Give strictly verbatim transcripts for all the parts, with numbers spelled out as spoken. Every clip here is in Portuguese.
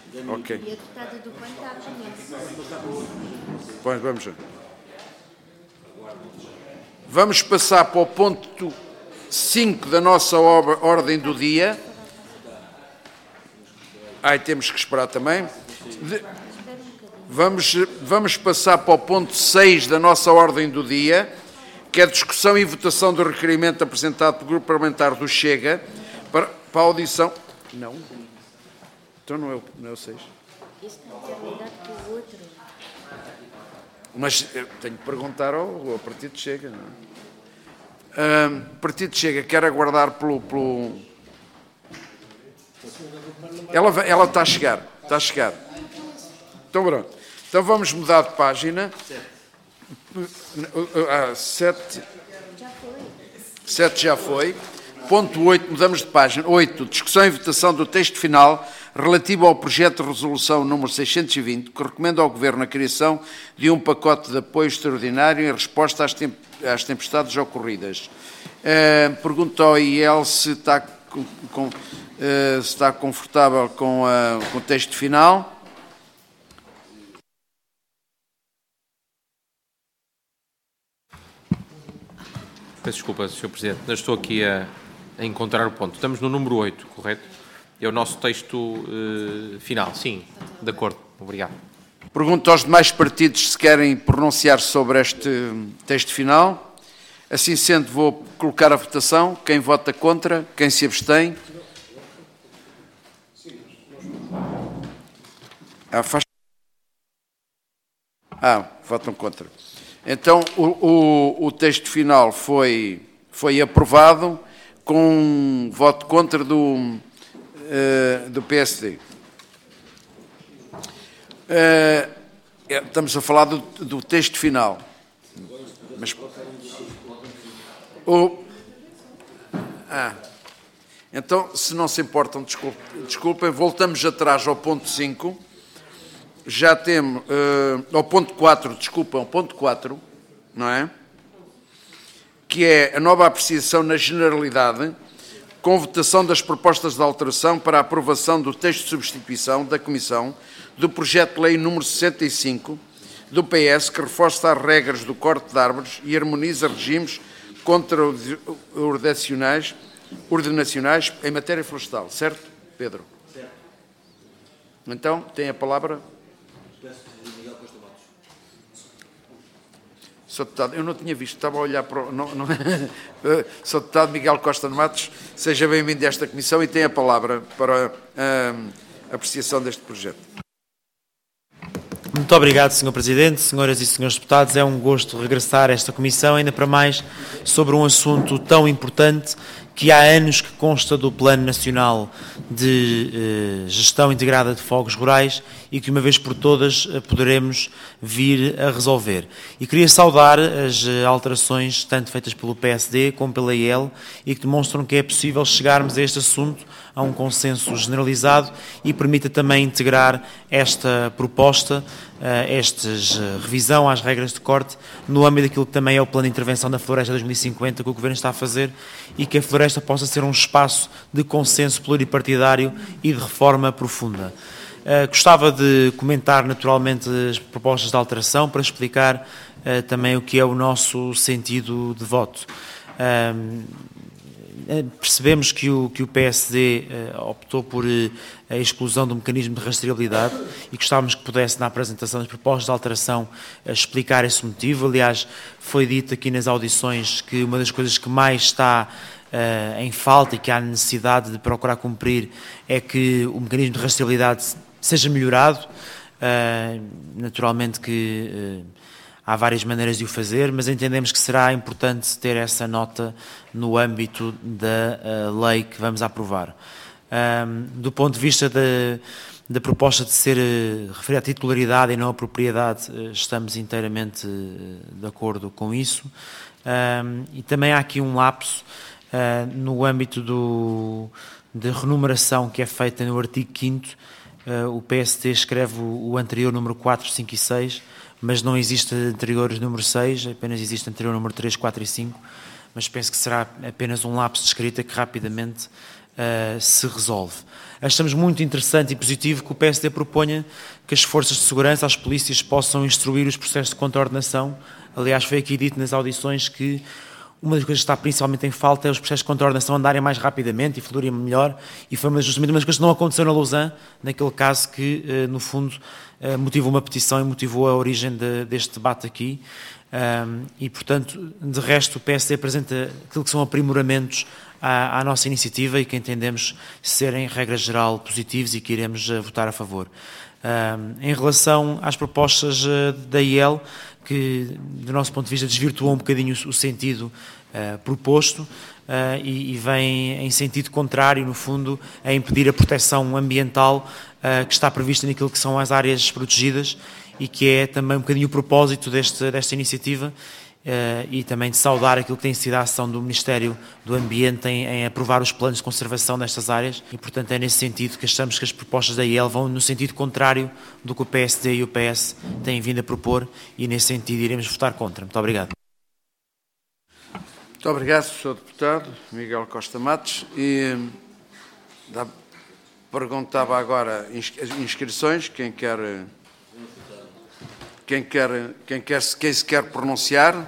Ok. E a deputada do P A N está a Pois, vamos ver. Vamos passar para o ponto cinco da nossa ordem do dia. Ai, temos que esperar também. De... Vamos, vamos passar para o ponto seis da nossa ordem do dia, que é a discussão e votação do requerimento apresentado pelo Grupo Parlamentar do Chega para, para a audição... Não? Então não é o, não é o seis. Este não tem ligado com o outro. Mas eu tenho que perguntar ao, ao Partido Chega. Não é? Um, o Partido Chega quer aguardar pelo... pelo... Ela, ela está a chegar. Está a chegar. Então pronto. Então vamos mudar de página. Ah, sete. Já foi. Sete já foi. Ponto oito, mudamos de página. Oito, discussão e votação do texto final relativo ao projeto de resolução número seiscentos e vinte, que recomenda ao Governo a criação de um pacote de apoio extraordinário em resposta às, temp às tempestades ocorridas. Uh, pergunto ao I E L se está, com, com, uh, se está confortável com, uh, com o texto final. Peço desculpa, senhor Presidente, não estou aqui a, a encontrar o ponto. Estamos no número oito, correto? É o nosso texto uh, final. Sim, de acordo. Obrigado. Pergunto aos demais partidos se querem pronunciar sobre este texto final. Assim sendo, vou colocar a votação. Quem vota contra? Quem se abstém? Ah, faz... ah votam contra. Então, o, o, o texto final foi, foi aprovado com um voto contra do, uh, do P S D. Uh, estamos a falar do, do texto final. Mas, o, ah, então, se não se importam, desculpem, desculpem, voltamos atrás ao ponto cinco. Já temos, uh, ao ponto quatro, desculpa, ao ponto quatro, não é? Que é a nova apreciação na generalidade, com votação das propostas de alteração para a aprovação do texto de substituição da Comissão do projeto de lei número sessenta e cinco do P S, que reforça as regras do corte de árvores e harmoniza regimes contraordenacionais ordenacionais em matéria florestal. Certo, Pedro? Certo. Então, tem a palavra... Senhor Deputado, eu não tinha visto, estava a olhar para o... Não, não... Senhor Deputado Miguel Costa de Matos, seja bem-vindo a esta comissão e tem a palavra para a, a apreciação deste projeto. Muito obrigado, senhor Presidente, senhoras e senhores deputados. É um gosto regressar a esta comissão, ainda para mais sobre um assunto tão importante que há anos que consta do Plano Nacional de eh, Gestão Integrada de Fogos Rurais e que uma vez por todas eh, poderemos vir a resolver. E queria saudar as eh, alterações tanto feitas pelo P S D como pela I E L e que demonstram que é possível chegarmos a este assunto a um consenso generalizado e permita também integrar esta proposta, esta revisão às regras de corte, no âmbito daquilo que também é o Plano de Intervenção da Floresta dois mil e cinquenta que o Governo está a fazer e que a floresta possa ser um espaço de consenso pluripartidário e de reforma profunda. Uh, gostava de comentar naturalmente as propostas de alteração para explicar uh, também o que é o nosso sentido de voto. Uh, Percebemos que o, que o P S D uh, optou por uh, a exclusão do mecanismo de rastreabilidade e gostávamos que pudesse, na apresentação das propostas de alteração, uh, explicar esse motivo. Aliás, foi dito aqui nas audições que uma das coisas que mais está uh, em falta e que há necessidade de procurar cumprir é que o mecanismo de rastreabilidade seja melhorado. Uh, naturalmente que... Uh, Há várias maneiras de o fazer, mas entendemos que será importante ter essa nota no âmbito da uh, lei que vamos aprovar. Um, do ponto de vista da, da proposta de ser uh, referida à titularidade e não à propriedade, uh, estamos inteiramente uh, de acordo com isso. Um, e também há aqui um lapso uh, no âmbito do, de renumeração que é feita no artigo quinto. Uh, o P S D escreve o, o anterior número quatro, cinco e seis, mas não existe anterior número seis, apenas existe anterior número três, quatro e cinco, mas penso que será apenas um lapso de escrita que rapidamente uh, se resolve. Achamos muito interessante e positivo que o P S D proponha que as forças de segurança, as polícias, possam instruir os processos de contraordenação. Aliás, foi aqui dito nas audições que uma das coisas que está principalmente em falta é os processos de contraordenação andarem mais rapidamente e fluírem melhor, e foi justamente uma das coisas que não aconteceu na Lausanne, naquele caso que, no fundo, motivou uma petição e motivou a origem de, deste debate aqui. E, portanto, de resto, o P S D apresenta aquilo que são aprimoramentos à, à nossa iniciativa e que entendemos serem, regra geral, positivos e que iremos votar a favor. Em relação às propostas da I E L, que, do nosso ponto de vista, desvirtuou um bocadinho o sentido uh, proposto uh, e, e vem em sentido contrário, no fundo, a impedir a proteção ambiental uh, que está prevista naquilo que são as áreas protegidas e que é também um bocadinho o propósito deste, desta iniciativa uh, e também de saudar aquilo que tem sido a ação do Ministério do Ambiente em, em aprovar os planos de conservação nestas áreas e, portanto, é nesse sentido que achamos que as propostas da I E L vão no sentido contrário do que o P S D e o P S têm vindo a propor e, nesse sentido, iremos votar contra. Muito obrigado. Muito obrigado, senhor Deputado Miguel Costa Matos. E da, perguntava agora inscrições, quem quer... Quem, quer, quem, quer, quem se quer pronunciar?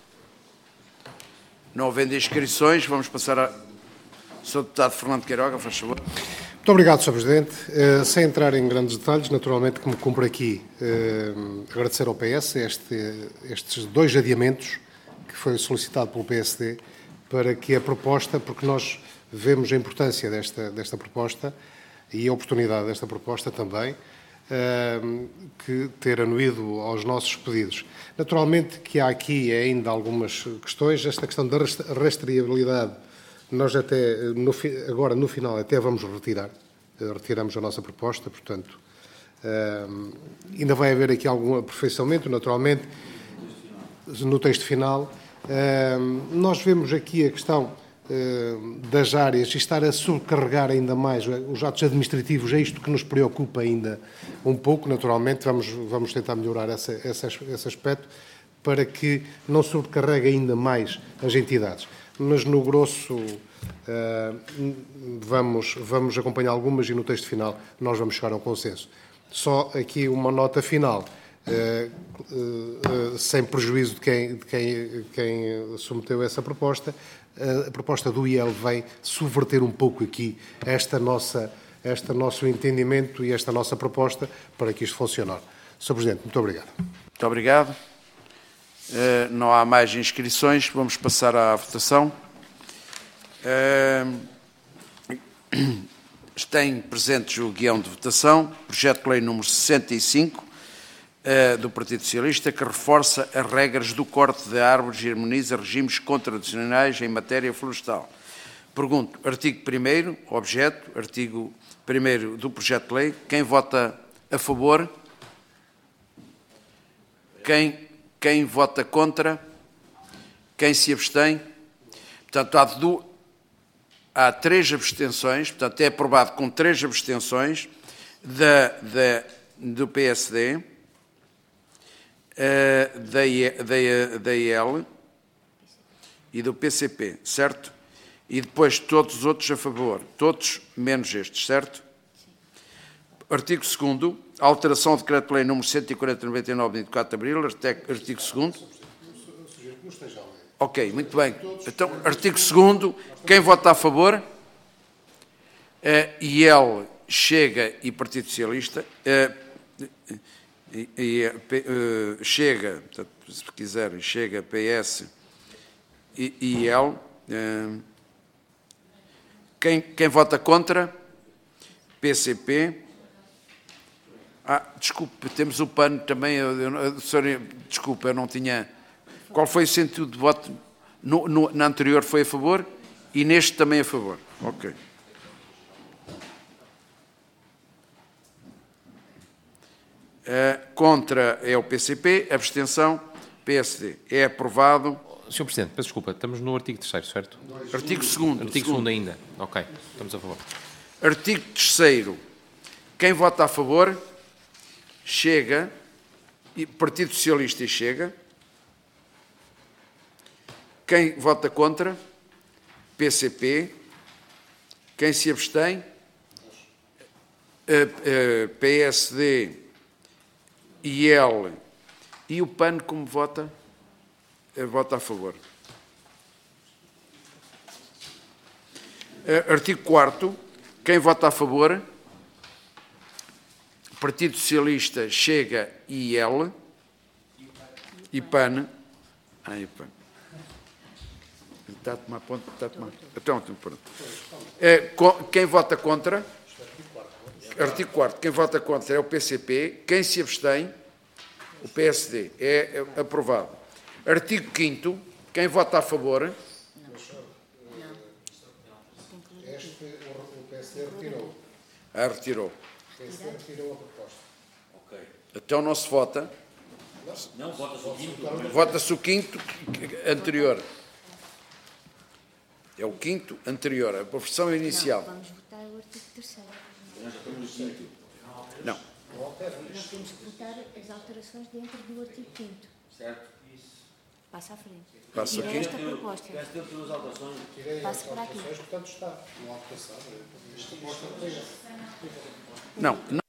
Não havendo inscrições, vamos passar a... senhor Deputado Fernando Queiroga, faz favor. Muito obrigado, senhor Presidente. Uh, sem entrar em grandes detalhes, naturalmente que me cumpre aqui uh, agradecer ao P S este, estes dois adiamentos que foi solicitado pelo P S D para que a proposta, porque nós vemos a importância desta, desta proposta e a oportunidade desta proposta também, Uh, que ter anuído aos nossos pedidos. Naturalmente que há aqui ainda algumas questões. Esta questão da rastreabilidade, nós até, no, agora no final, até vamos retirar. Retiramos a nossa proposta, portanto, uh, ainda vai haver aqui algum aperfeiçoamento, naturalmente, no texto final. Uh, nós vemos aqui a questão das áreas e estar a sobrecarregar ainda mais os atos administrativos, é isto que nos preocupa ainda um pouco, naturalmente, vamos, vamos tentar melhorar essa, essa, esse aspecto para que não sobrecarregue ainda mais as entidades. Mas no grosso uh, vamos, vamos acompanhar algumas e no texto final nós vamos chegar a um consenso. Só aqui uma nota final, uh, uh, uh, sem prejuízo de quem, de quem, quem submeteu essa proposta. A proposta do I E L vem subverter um pouco aqui esta nossa, este nosso entendimento e esta nossa proposta para que isto funcione. senhor Presidente, muito obrigado. Muito obrigado. Uh, não há mais inscrições, vamos passar à votação. Uh, tem presentes o guião de votação, projeto de lei número sessenta e cinco, Uh, do Partido Socialista, que reforça as regras do corte de árvores e harmoniza regimes contradicionais em matéria florestal. Pergunto, artigo primeiro, objeto, artigo primeiro do projeto de lei, quem vota a favor? Quem, quem vota contra? Quem se abstém? Portanto, há, do, há três abstenções, portanto, é aprovado com três abstenções da, da, do P S D, Uh, da, da, da I E L e do P C P, certo? E depois todos os outros a favor, todos menos estes, certo? Artigo segundo, alteração ao decreto-lei número cento e quarenta, noventa e nove, de vinte e quatro de abril, artigo segundo. Ok, muito bem. Então, artigo segundo, quem vota a favor? Uh, I E L, Chega e Partido Socialista. Uh, E, e, uh, chega, portanto, se quiserem, Chega, P S e I E L. Uh, quem, quem vota contra? P C P. Ah, desculpe, temos o P A N também. Eu, eu, senhor, desculpe, eu não tinha... Qual foi o sentido de voto? No, no, na anterior foi a favor e neste também a favor. Ok. Uh, contra é o P C P, abstenção, P S D. É aprovado. senhor Presidente, peço desculpa, estamos no artigo terceiro, certo? Artigo segundo. Artigo segundo ainda. Ok, estamos a favor. Artigo terceiro. Quem vota a favor? Chega. Partido Socialista e Chega. Quem vota contra? P C P. Quem se abstém? Uh, uh, P S D, I L e o P A N como vota? Uh, vota a favor. Uh, artigo quarto. Quem vota a favor? Partido Socialista, Chega e I L e P A N. Ah, e P A N. Está a tomar ponto? Está a tomar. Então, pronto. Uh, quem vota contra? Artigo quarto. Quem vota contra é o P C P. Quem se abstém? O P S D. É aprovado. Artigo quinto. Quem vota a favor? Este, o P S D retirou. Ah, retirou. O P S D retirou a proposta. Ok. Então não se vota. Não, vota-se o quinto. Vota-se o quinto anterior. É o quinto anterior, a versão inicial. Não, vamos votar o artigo terceiro. Não. Nós temos que votar as alterações dentro do artigo quinto. Certo? Passa à frente. Passa Tira aqui. esta proposta. Tivesse tempo de duas alterações. Passa para aqui. Portanto, está. Não há votação. Esta proposta retira. Não. Não.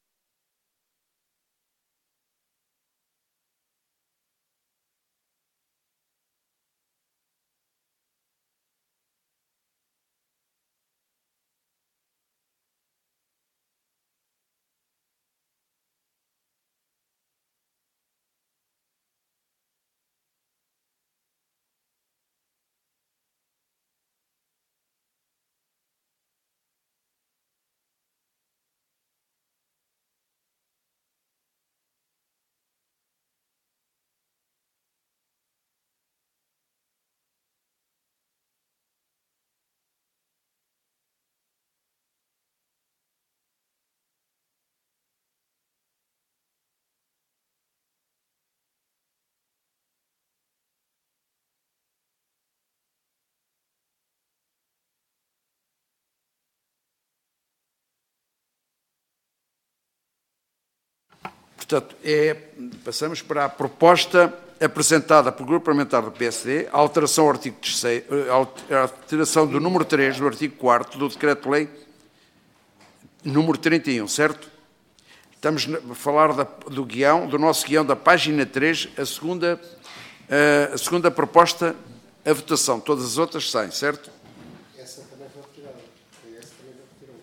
Portanto, é, passamos para a proposta apresentada pelo Grupo Parlamentar do P S D, a alteração, ao artigo terceiro, a alteração do número três do artigo quarto do Decreto-Lei número trinta e um, certo? Estamos a falar da, do guião, do nosso guião da página três, a segunda, a segunda proposta, a votação. Todas as outras saem, certo? Essa também foi retirada. Essa também foi retirada.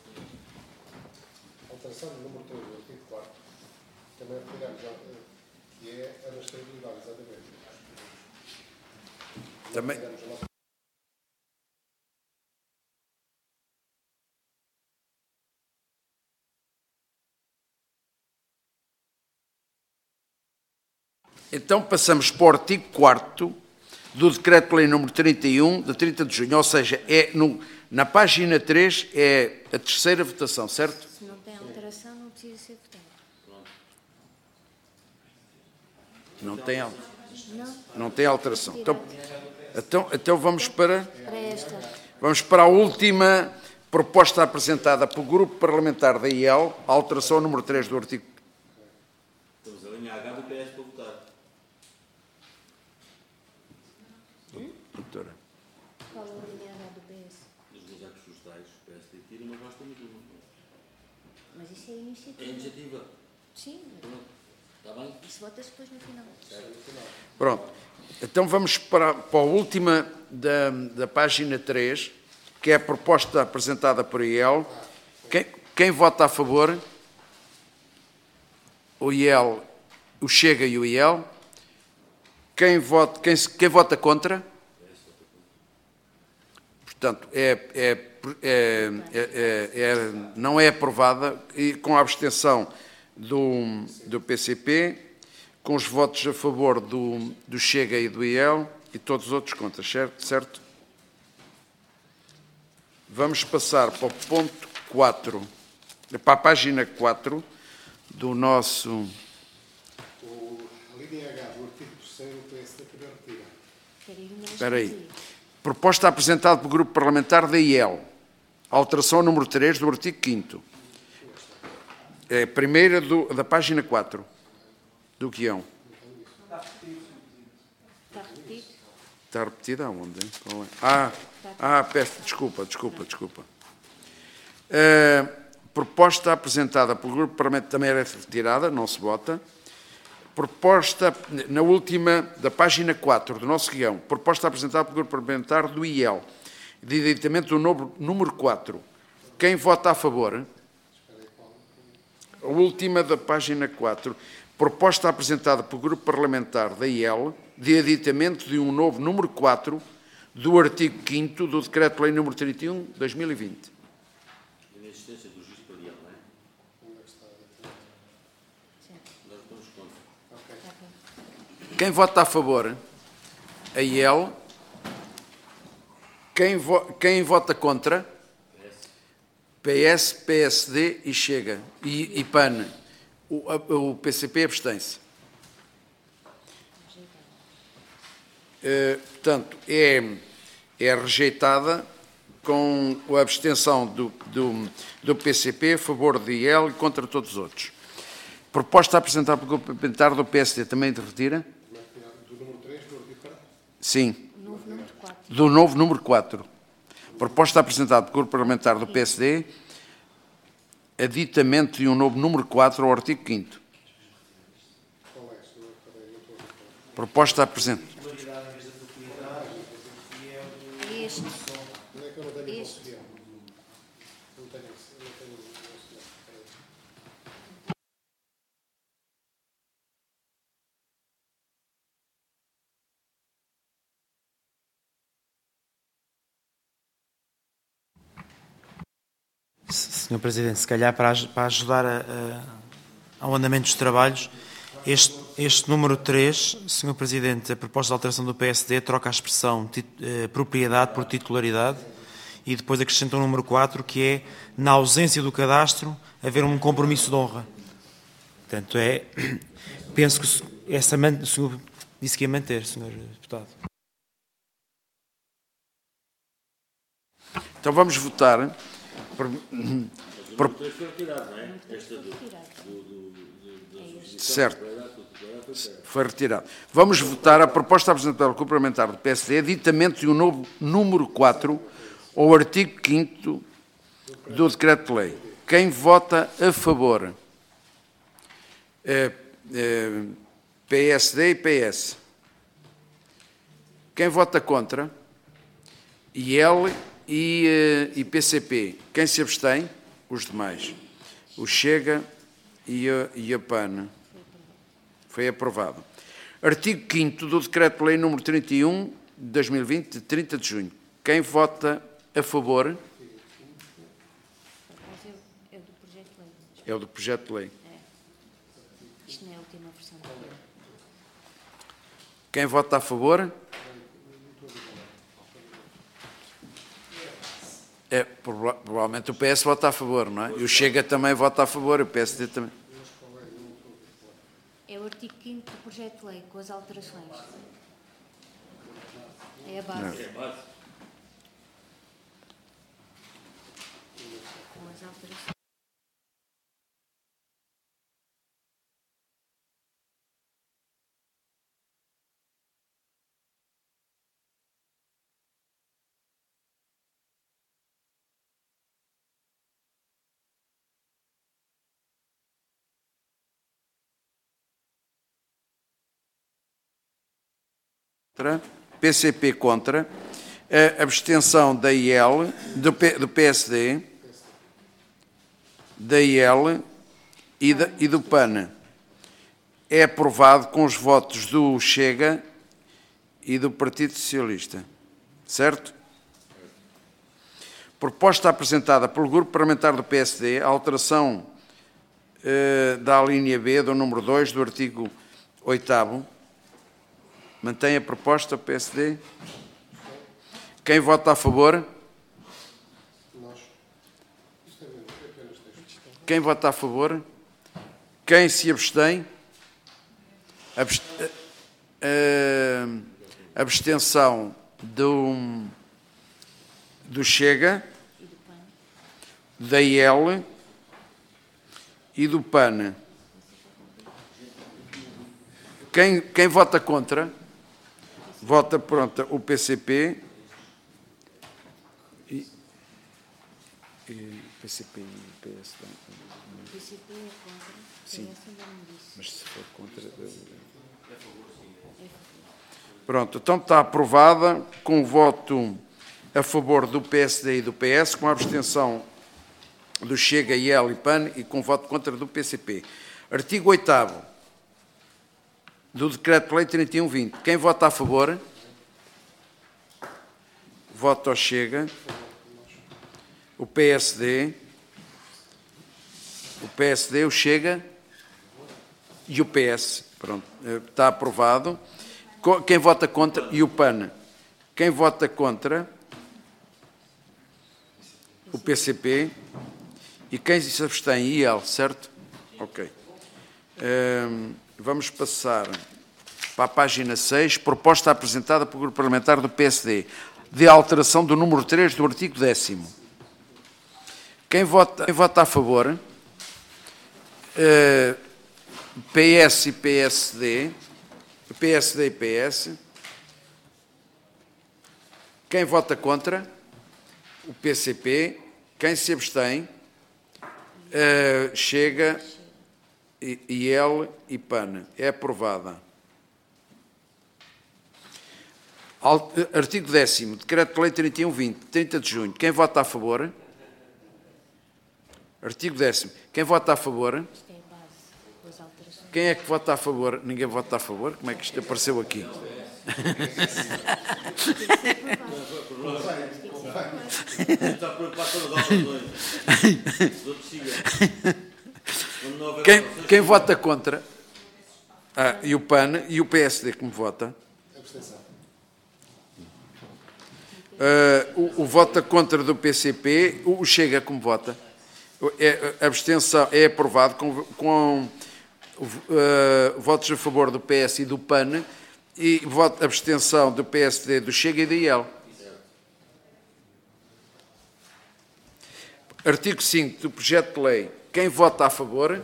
Alteração do número três do artigo quarto. Também retiramos, que é a rastreabilidade, exatamente. Também. Então passamos para o artigo quarto do Decreto-Lei número trinta e um, de trinta de junho, ou seja, é no, na página três é a terceira votação, certo? Se não tem alteração, não precisa ser votado. Não tem, al- Não, não tem alteração. Então, então, então vamos para, para esta. vamos para a última proposta apresentada pelo Grupo Parlamentar da I L, a alteração número três do artigo. Temos a linha H do P S para votar. Doutora. Qual é a linha H do P S? Os dois atos florestais, o P S D tira, mas nós temos uma. Mas isso é iniciativa. É iniciativa. Sim, Está bem? isso vota-se depois no final. Pronto. Então vamos para, para a última da, da página três, que é a proposta apresentada por I L. Quem, quem vota a favor? O I L, o Chega e o I L. Quem vota, quem, quem vota contra? Portanto, é, é, é, é, é, não é aprovada, e com a abstenção do, do P C P, com os votos a favor do, do Chega e do I L e todos os outros contra, certo? certo? Vamos passar para o ponto quatro, para a página quatro do nosso... A linha H do artigo terceiro, o P S D também retira. Quero ir mais Espera aí. vazio. Proposta apresentada pelo Grupo Parlamentar da I L. Alteração número três do artigo quinto. É a primeira do, da página quatro do guião. Está repetido? Está repetida aonde? Qual é? Ah, ah, peço, desculpa, desculpa, desculpa. Uh, proposta apresentada pelo Grupo Parlamentar também era retirada, não se vota. Proposta, na última, da página quatro do nosso guião, proposta apresentada pelo Grupo Parlamentar do I E L, de editamento do novo, número quatro. Quem vota a favor? A última da página quatro. Proposta apresentada pelo Grupo Parlamentar da I E L, de editamento de um novo número quatro do artigo quinto do Decreto-Lei número trinta e um, de dois mil e vinte. Inexistência do juiz parial, não é? Nós estamos contra. Quem vota a favor? A I E L. Quem, vo quem vota contra? P S, P S D e Chega. E, e P A N. O, o P C P abstém-se. Uh, portanto, é, é rejeitada com a abstenção do, do, do P C P a favor do I E L e contra todos os outros. Proposta apresentada pelo Grupo Parlamentar do P S D também de retira? Do número três, do artigo quatro? Sim. Novo número quatro. Do novo número quatro. Proposta apresentada pelo Grupo Parlamentar do P S D, aditamento de um novo número quatro ao artigo quinto. Proposta apresentada. Este. Este. senhor Presidente, se calhar para, para ajudar a, a, ao andamento dos trabalhos, este, este número três, senhor Presidente, a proposta de alteração do P S D troca a expressão tit, eh, propriedade por titularidade e depois acrescenta o número quatro, que é, na ausência do cadastro, haver um compromisso de honra. Portanto, é, penso que essa, o senhor disse que ia manter, senhor Deputado. Então vamos votar. Por, por, certo. Foi retirado. Vamos votar a proposta apresentada pelo Grupo Parlamentar do P S D, aditamento de um novo número quatro ao artigo quinto do Decreto-Lei. Quem vota a favor? É, é, P S D e P S. Quem vota contra? I L e, e P C P. Quem se abstém? Os demais. O Chega e a, e a P A N. Foi aprovado. Artigo quinto do Decreto-Lei número trinta e um, de dois mil e vinte, de trinta de junho. Quem vota a favor? É do projeto de lei. É o do projeto de lei. É. Isto não é a última versão da lei. Quem vota a favor? É, provavelmente o P S vota a favor, não é? E o Chega também vota a favor, o P S D também. É o artigo quinto do projeto de lei, com as alterações. É a base. É a base. Com as alterações. P C P contra, a abstenção da I L, do, P, do P S D, da I L e, da, e do P A N. É aprovado com os votos do Chega e do Partido Socialista. Certo? Proposta apresentada pelo Grupo Parlamentar do P S D, a alteração eh, da linha B do número dois do artigo oitavo. Mantém a proposta, P S D? Quem vota a favor? Quem vota a favor? Quem se abstém? Abst... Uh, abstenção do, do Chega, da I L e do P A N. Quem, quem vota contra? Vota, pronto, o P C P. E, e P C P e o P S. O P C P é contra. Sim. O P S ainda não disse. Mas se for contra... Pronto, então está aprovada com o voto a favor do P S D e do P S, com a abstenção do Chega, I L e P A N e com voto contra do P C P. Artigo oitavo do Decreto-Lei trinta e um vinte. Quem vota a favor? Voto ao Chega. O P S D. O P S D, o Chega e o P S. Pronto, está aprovado. Quem vota contra? E o P A N. Quem vota contra? O P C P. E quem se abstém? I L, certo? Ok. Um, vamos passar para a página seis. Proposta apresentada pelo Grupo Parlamentar do P S D de alteração do número três do artigo décimo. Quem vota, quem vota a favor? Uh, P S e P S D. P S D e P S. Quem vota contra? O P C P. Quem se abstém? Uh, Chega, I L e P A N. É aprovada. Artigo décimo. Decreto-Lei trinta e um vinte, trinta de junho. Quem vota a favor? Artigo décimo. Quem vota a favor? Isto é a base das alterações. Quem é que vota a favor? Ninguém vota a favor? Como é que isto apareceu aqui? Está preocupado com as alterações. Quem, quem vota contra? Ah, e o P A N e o P S D como vota? Uh, o, o vota contra do P C P, o, o Chega como vota? É, a abstenção é aprovado com, com uh, votos a favor do P S e do P A N e voto, abstenção do P S D, do Chega e da I L. Artigo cinco do projeto de lei. Quem vota a favor?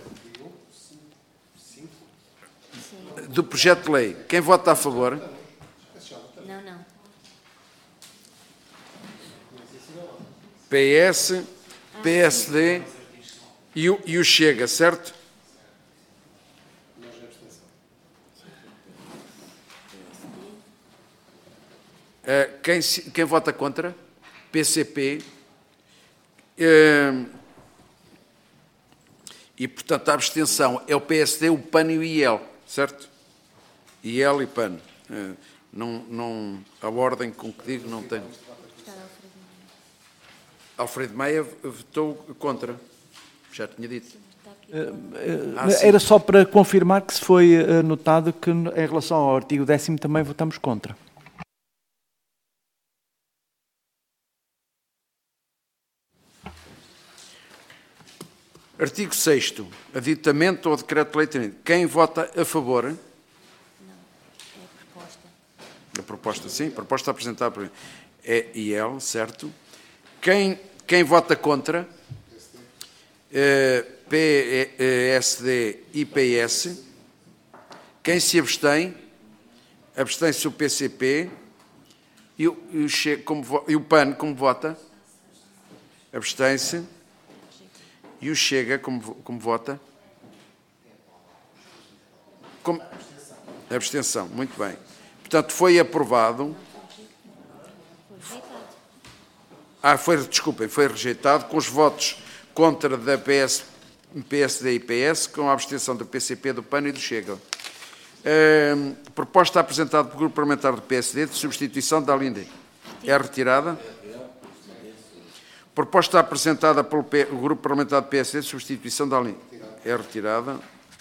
Do projeto de lei. Quem vota a favor? Não, não. P S, P S D e o, e o Chega, certo? Uh, quem, quem vota contra? P C P. Uh, e, portanto, a abstenção é o P S D, o P A N e o I L, certo? I L e P A N. Uh, não, não, a ordem com que digo não tem. Alfredo Maia votou contra. Já tinha dito. Ah, Era só para confirmar que se foi anotado que em relação ao artigo décimo também votamos contra. Artigo sexto. Aditamento ao decreto-lei trinta. Quem vota a favor? Não. É a proposta. A proposta, sim. A proposta apresentada por é I L, certo? Quem, quem vota contra? Uh, P S D e P S. Quem se abstém? Abstém-se o P C P. E o, e o, Che, como, e o P A N como vota? Abstém-se. E o Chega como, como vota? Como? Abstenção. Muito bem. Portanto, foi aprovado. Ah, foi, desculpem, foi rejeitado com os votos contra da P S, P S D e P S, com a abstenção do P C P, do P A N e do Chega. Uh, proposta apresentada pelo Grupo Parlamentar do P S D de substituição da linha D. É retirada? Proposta apresentada pelo P, o Grupo Parlamentar do P S D de substituição da linha D. É retirada.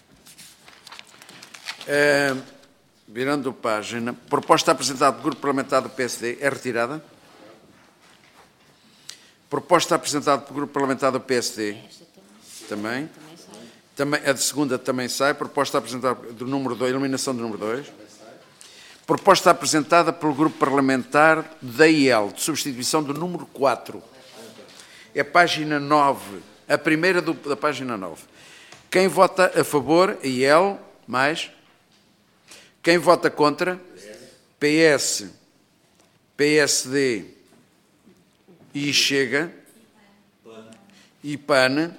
Uh, virando página. Proposta apresentada pelo Grupo Parlamentar do P S D. É retirada? Proposta apresentada pelo Grupo Parlamentar do P S D. Também. Também. A de segunda também sai. Proposta apresentada do número dois, eliminação do número dois. Proposta apresentada pelo Grupo Parlamentar da I L, de substituição do número quatro. É a página nove. A primeira do, da página nove. Quem vota a favor? I L, mais. Quem vota contra? P S, P S D e Chega e P A N.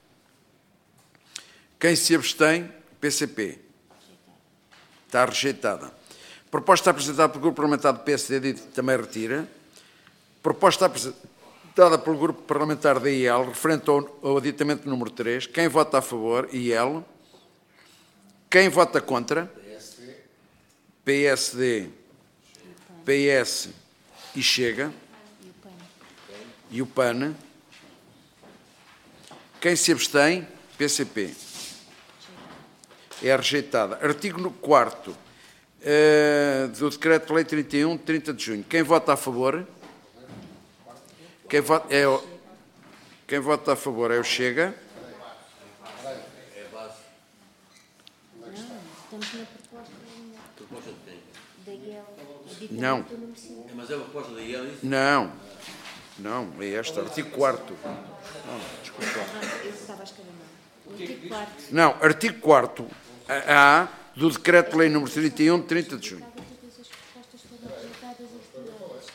Quem se abstém? P C P. Está rejeitada. Proposta apresentada pelo Grupo Parlamentar do P S D também retira. Proposta apresentada pelo Grupo Parlamentar da I L, referente ao, ao aditamento número três. Quem vota a favor? I L. Quem vota contra? P S D, P S e Chega. E o P A N. Quem se abstém? P C P. É rejeitada. Artigo quarto uh, do Decreto-Lei trinta e um, de trinta de junho. Quem vota a favor? Quem vota, é o, quem vota a favor é o Chega. Estamos na proposta Proposta de quem? da I L. Não. Mas é uma proposta da I L, isso? Não. Não, é esta. Artigo quarto. Não, desculpa. Eu estava a escrever mal. O artigo quarto. Não, artigo quarto A do Decreto-Lei número trinta e um, de trinta de junho. Todas as propostas foram apresentadas e retiradas.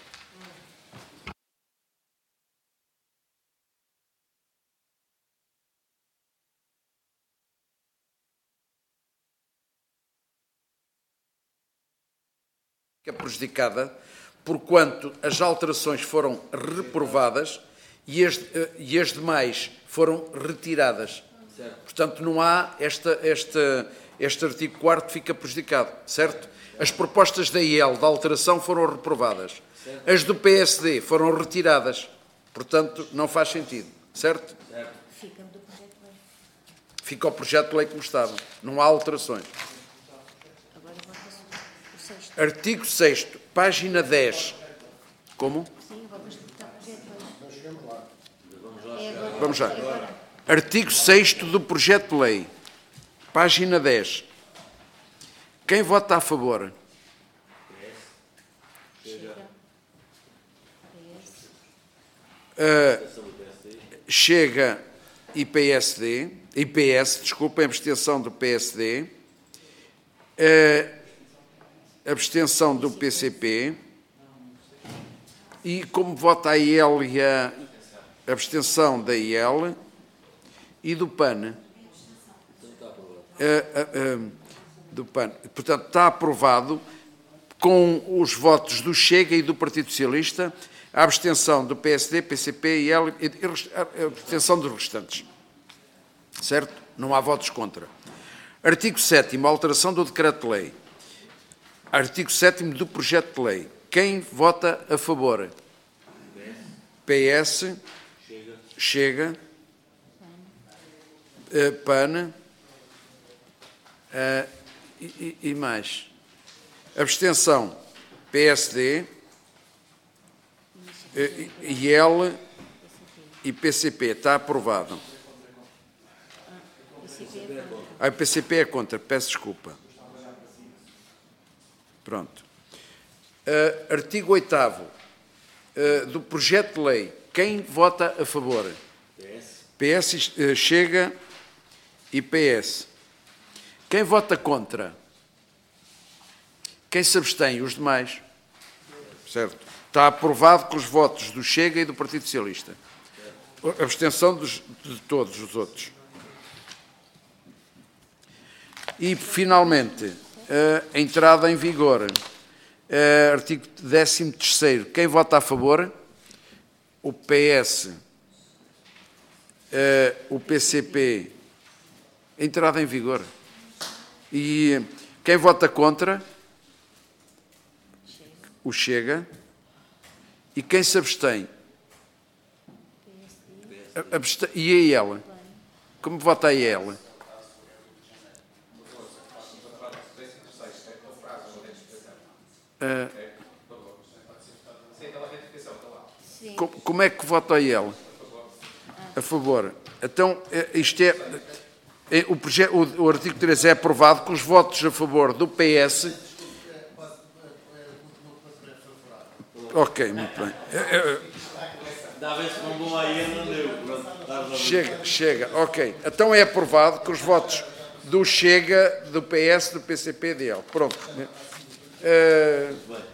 Fica prejudicada porquanto as alterações foram reprovadas e as, e as demais foram retiradas. Certo. Portanto, não há esta, esta, este artigo quarto fica prejudicado, certo? As propostas da I L de alteração foram reprovadas. Certo. As do P S D foram retiradas. Portanto, não faz sentido, certo? Certo. Fica do projeto de lei. Fica o projeto de lei como estava. Não há alterações. Agora vota-se o sexto. Artigo sexto, página dez. Como? Sim, agora vamos votar o projeto de lei. É agora. Vamos já. É agora. Artigo sexto do projeto de lei, página dez. Quem vota a favor? Chega. Uh, Chega e P S D, e P S, desculpa, abstenção do P S D, uh, abstenção do P C P, e como vota a I L e a abstenção da I L e do P A N. Uh, uh, uh, do P A N. Portanto, está aprovado com os votos do Chega e do Partido Socialista, a abstenção do P S D, P C P, I L e a abstenção dos restantes. Certo? Não há votos contra. Artigo sétimo, alteração do Decreto-Lei. Artigo sétimo do Projeto de Lei. Quem vota a favor? P S, Chega, uh, P A N uh, e, e mais. Abstenção, P S D, uh, I L e P C P. Está aprovado. Ah, o P C P é contra, peço desculpa. Pronto. Uh, artigo oitavo uh, do projeto de lei. Quem vota a favor? P S, uh, Chega e P S. Quem vota contra? Quem se abstém? Os demais. Certo. Está aprovado com os votos do Chega e do Partido Socialista. A abstenção dos, de todos os outros. E, finalmente, a entrada em vigor. Uh, artigo décimo terceiro. Quem vota a favor? O P S, uh, o P C P. Entrada em vigor. E quem vota contra? O Chega. E quem se abstém? Abste... E a I L? Como vota a I L? Uh, como é que vota a I L? A favor. Então, isto é, é o, projeto, o, o artigo três é aprovado com os votos a favor do P S. Ok, muito bem. Chega, chega, ok. Então é aprovado com os votos do Chega, do P S, do P C P e D L. Pronto. Uh,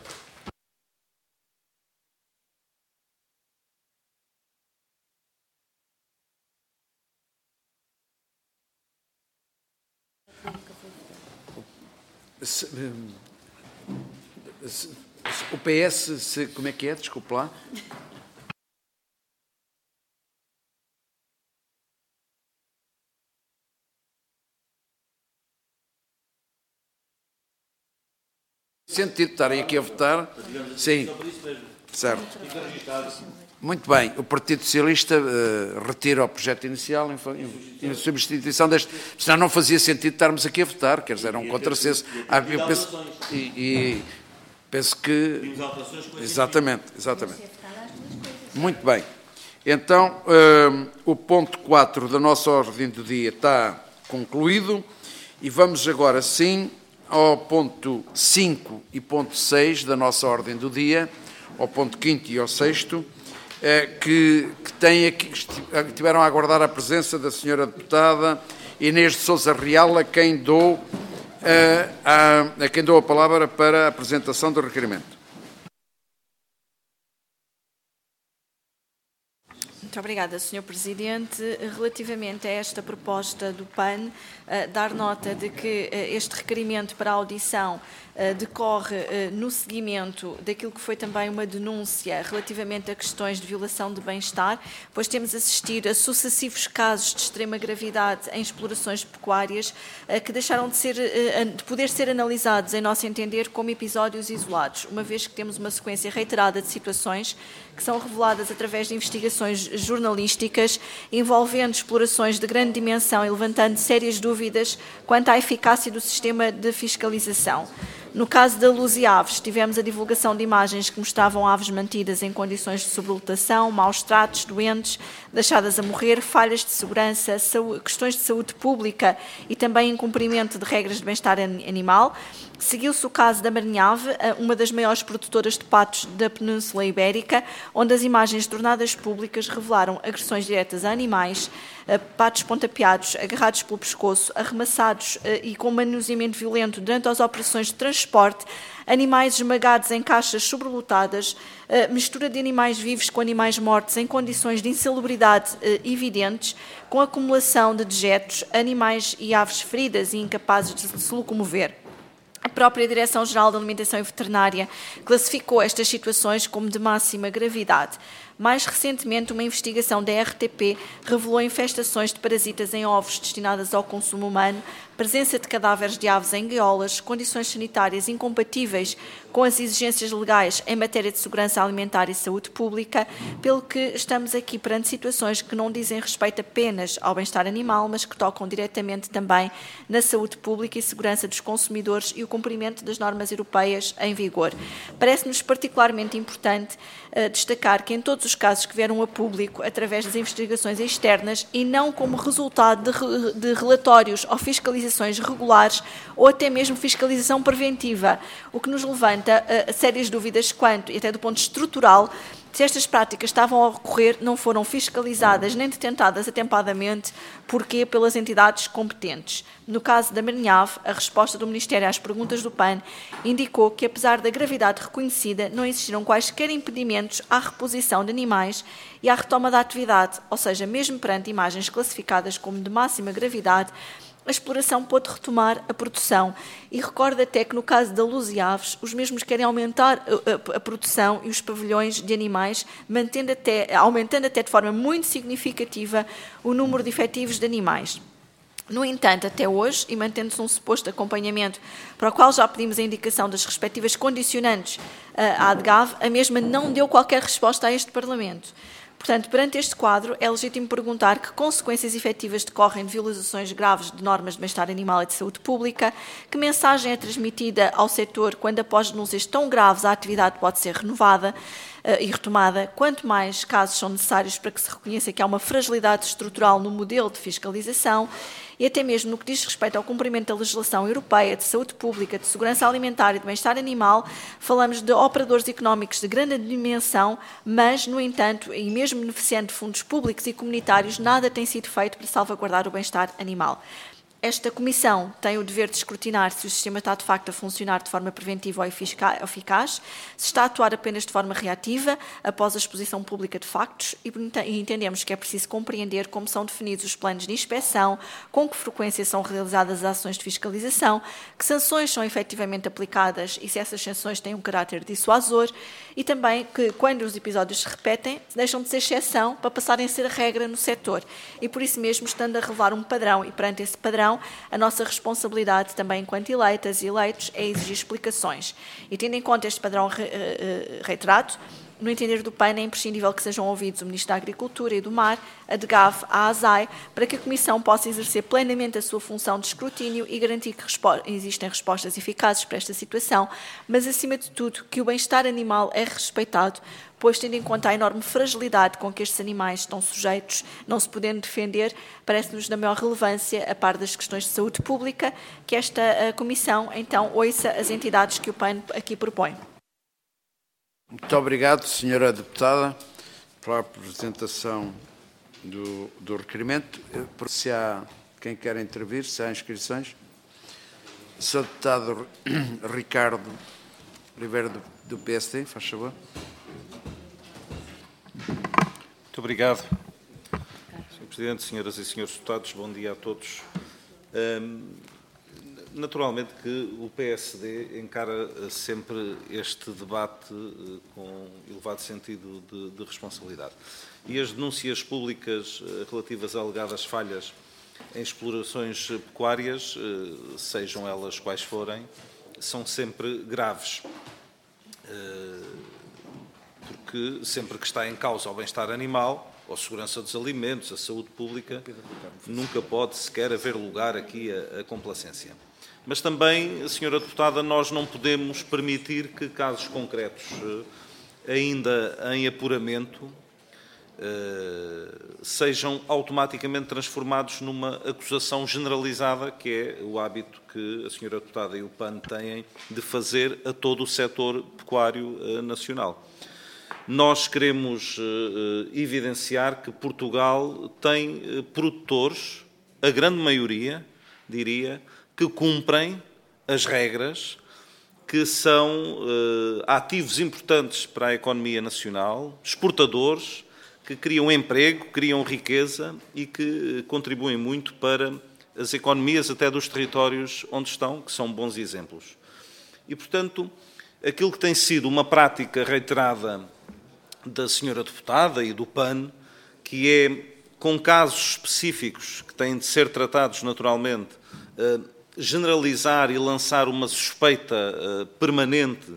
se, se, o P S, se, como é que é? Desculpe lá. Sentido estarem aqui a votar. Sim, certo. Muito bem. O Partido Socialista uh, retira o projeto inicial em, em, em substituição deste. Senão não fazia sentido estarmos aqui a votar, quer dizer, era um contrassenso. Ah, eu penso, e, e penso que. Exatamente, exatamente. Muito bem. Então, uh, o ponto quatro da nossa ordem do dia está concluído e vamos agora sim ao ponto cinco e ponto seis da nossa ordem do dia, ao ponto quinto e ao sexto, eh, que, que, têm aqui, que tiveram a aguardar a presença da senhora deputada Inês de Sousa Real, a quem dou, eh, a, a quem dou a palavra para a apresentação do requerimento. Muito obrigada, senhor Presidente. Relativamente a esta proposta do P A N, uh, dar nota de que uh, este requerimento para audição uh, decorre uh, no seguimento daquilo que foi também uma denúncia relativamente a questões de violação de bem-estar, pois temos assistido a sucessivos casos de extrema gravidade em explorações pecuárias uh, que deixaram de, ser, uh, de poder ser analisados, em nosso entender, como episódios isolados, uma vez que temos uma sequência reiterada de situações que são reveladas através de investigações jornalísticas envolvendo explorações de grande dimensão e levantando sérias dúvidas quanto à eficácia do sistema de fiscalização. No caso da Luz e Aves, tivemos a divulgação de imagens que mostravam aves mantidas em condições de sobrelotação, maus tratos, doentes, deixadas a morrer, falhas de segurança, saúde, questões de saúde pública e também incumprimento de regras de bem-estar animal. Seguiu-se o caso da Marinhave, uma das maiores produtoras de patos da Península Ibérica, onde as imagens tornadas públicas revelaram agressões diretas a animais, patos pontapeados, agarrados pelo pescoço, arremessados e com manuseamento violento durante as operações de transporte, animais esmagados em caixas sobrelotadas, mistura de animais vivos com animais mortos em condições de insalubridade evidentes, com acumulação de dejetos, animais e aves feridas e incapazes de se locomover. A própria Direção-Geral da Alimentação e Veterinária classificou estas situações como de máxima gravidade. Mais recentemente, uma investigação da R T P revelou infestações de parasitas em ovos destinadas ao consumo humano, presença de cadáveres de aves em gaiolas, condições sanitárias incompatíveis com as exigências legais em matéria de segurança alimentar e saúde pública, pelo que estamos aqui perante situações que não dizem respeito apenas ao bem-estar animal, mas que tocam diretamente também na saúde pública e segurança dos consumidores e o cumprimento das normas europeias em vigor. Parece-nos particularmente importante uh, destacar que em todos os casos que vieram a público através das investigações externas e não como resultado de, de relatórios ou fiscalizações regulares ou até mesmo fiscalização preventiva, o que nos levanta a, a sérias dúvidas quanto, e até do ponto estrutural, se estas práticas estavam a ocorrer, não foram fiscalizadas nem detentadas atempadamente, porquê? Pelas entidades competentes. No caso da Marinhave, a resposta do Ministério às perguntas do P A N indicou que, apesar da gravidade reconhecida, não existiram quaisquer impedimentos à reposição de animais e à retoma da atividade, ou seja, mesmo perante imagens classificadas como de máxima gravidade, a exploração pôde retomar a produção. E recordo até que, no caso da Luz e Aves, os mesmos querem aumentar a, a, a produção e os pavilhões de animais, mantendo até, aumentando até de forma muito significativa o número de efetivos de animais. No entanto, até hoje, e mantendo-se um suposto acompanhamento para o qual já pedimos a indicação das respectivas condicionantes à ADGAV, a mesma não deu qualquer resposta a este Parlamento. Portanto, perante este quadro, é legítimo perguntar que consequências efetivas decorrem de violações graves de normas de bem-estar animal e de saúde pública, que mensagem é transmitida ao setor quando, após denúncias tão graves, a atividade pode ser renovada uh, e retomada, quanto mais casos são necessários para que se reconheça que há uma fragilidade estrutural no modelo de fiscalização e até mesmo no que diz respeito ao cumprimento da legislação europeia de saúde pública, de segurança alimentar e de bem-estar animal, falamos de operadores económicos de grande dimensão, mas, no entanto, e mesmo beneficiando de fundos públicos e comunitários, nada tem sido feito para salvaguardar o bem-estar animal. Esta Comissão tem o dever de escrutinar se o sistema está de facto a funcionar de forma preventiva ou eficaz, se está a atuar apenas de forma reativa, após a exposição pública de factos, e entendemos que é preciso compreender como são definidos os planos de inspeção, com que frequência são realizadas as ações de fiscalização, que sanções são efetivamente aplicadas e se essas sanções têm um caráter dissuasor, e também que, quando os episódios se repetem, deixam de ser exceção para passarem a ser a regra no setor. E por isso mesmo, estando a revelar um padrão, e perante esse padrão, a nossa responsabilidade também enquanto eleitas e eleitos é exigir explicações. E tendo em conta este padrão reiterado, no entender do P A N é imprescindível que sejam ouvidos o Ministro da Agricultura e do Mar, a D G A V, a ASAI, para que a Comissão possa exercer plenamente a sua função de escrutínio e garantir que respo- existem respostas eficazes para esta situação, mas, acima de tudo, que o bem-estar animal é respeitado, pois, tendo em conta a enorme fragilidade com que estes animais estão sujeitos, não se podendo defender, parece-nos da maior relevância, a par das questões de saúde pública, que esta a Comissão, então, ouça as entidades que o P A N aqui propõe. Muito obrigado, senhora Deputada, pela apresentação do, do requerimento. Se há quem quer intervir, se há inscrições. senhor Deputado Ricardo Ribeiro, do, do P S D, faz favor. Muito obrigado, senhor Presidente, senhoras e senhores deputados, bom dia a todos. Um, naturalmente que o P S D encara sempre este debate uh, com elevado sentido de, de responsabilidade. E as denúncias públicas uh, relativas a alegadas falhas em explorações pecuárias, uh, sejam elas quais forem, são sempre graves. Uh, porque sempre que está em causa o bem-estar animal, ou a segurança dos alimentos, a saúde pública, nunca pode sequer haver lugar aqui a, a complacência. Mas também, senhora Deputada, nós não podemos permitir que casos concretos, ainda em apuramento, sejam automaticamente transformados numa acusação generalizada, que é o hábito que a senhora Deputada e o P A N têm de fazer a todo o setor pecuário nacional. Nós queremos uh, evidenciar que Portugal tem uh, produtores, a grande maioria, diria, que cumprem as regras, que são uh, ativos importantes para a economia nacional, exportadores, que criam emprego, criam riqueza e que uh, contribuem muito para as economias até dos territórios onde estão, que são bons exemplos. E, portanto, aquilo que tem sido uma prática reiterada da senhora Deputada e do P A N, que é, com casos específicos que têm de ser tratados naturalmente, generalizar e lançar uma suspeita permanente,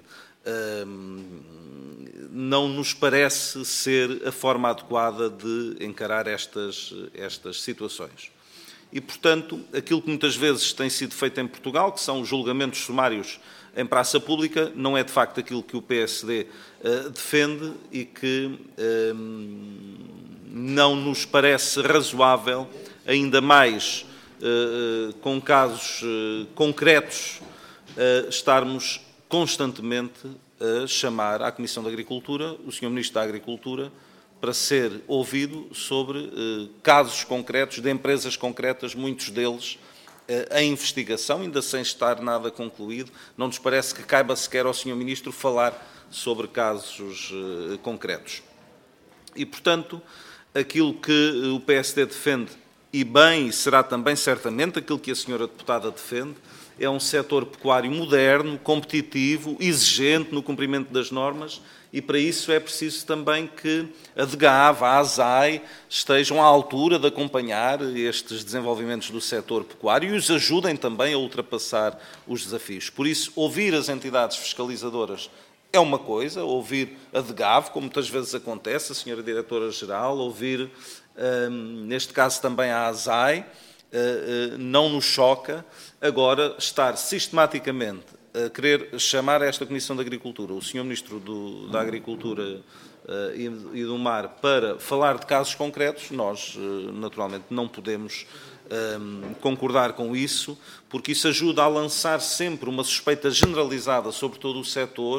não nos parece ser a forma adequada de encarar estas, estas situações. E, portanto, aquilo que muitas vezes tem sido feito em Portugal, que são os julgamentos sumários em praça pública, não é de facto aquilo que o P S D uh, defende e que uh, não nos parece razoável, ainda mais uh, com casos uh, concretos, uh, estarmos constantemente a chamar à Comissão de Agricultura o senhor Ministro da Agricultura para ser ouvido sobre uh, casos concretos de empresas concretas, muitos deles a investigação, ainda sem estar nada concluído. Não nos parece que caiba sequer ao senhor Ministro falar sobre casos uh, concretos. E, portanto, aquilo que o P S D defende, e bem, e será também certamente aquilo que a senhora Deputada defende, é um setor pecuário moderno, competitivo, exigente no cumprimento das normas, e para isso é preciso também que a D G A V, a ASAI, estejam à altura de acompanhar estes desenvolvimentos do setor pecuário e os ajudem também a ultrapassar os desafios. Por isso, ouvir as entidades fiscalizadoras é uma coisa, ouvir a D G A V, como muitas vezes acontece, a senhora Diretora-Geral, ouvir, hum, neste caso também a ASAI, uh, uh, não nos choca. Agora, estar sistematicamente a querer chamar a esta Comissão de Agricultura o senhor Ministro do, da Agricultura uh, e, e do Mar para falar de casos concretos, nós, uh, naturalmente, não podemos um, concordar com isso, porque isso ajuda a lançar sempre uma suspeita generalizada sobre todo o setor,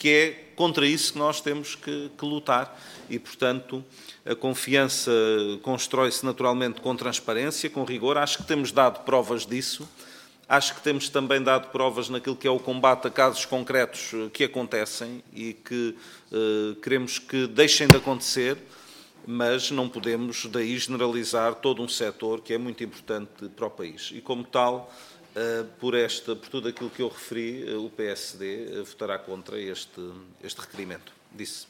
que é contra isso que nós temos que, que lutar. E, portanto, a confiança constrói-se naturalmente com transparência, com rigor. Acho que temos dado provas disso. Acho que temos também dado provas naquilo que é o combate a casos concretos que acontecem e que eh, queremos que deixem de acontecer, mas não podemos daí generalizar todo um setor que é muito importante para o país. E, como tal, eh, por, esta, por tudo aquilo que eu referi, eh, o P S D eh, votará contra este, este requerimento. Disse.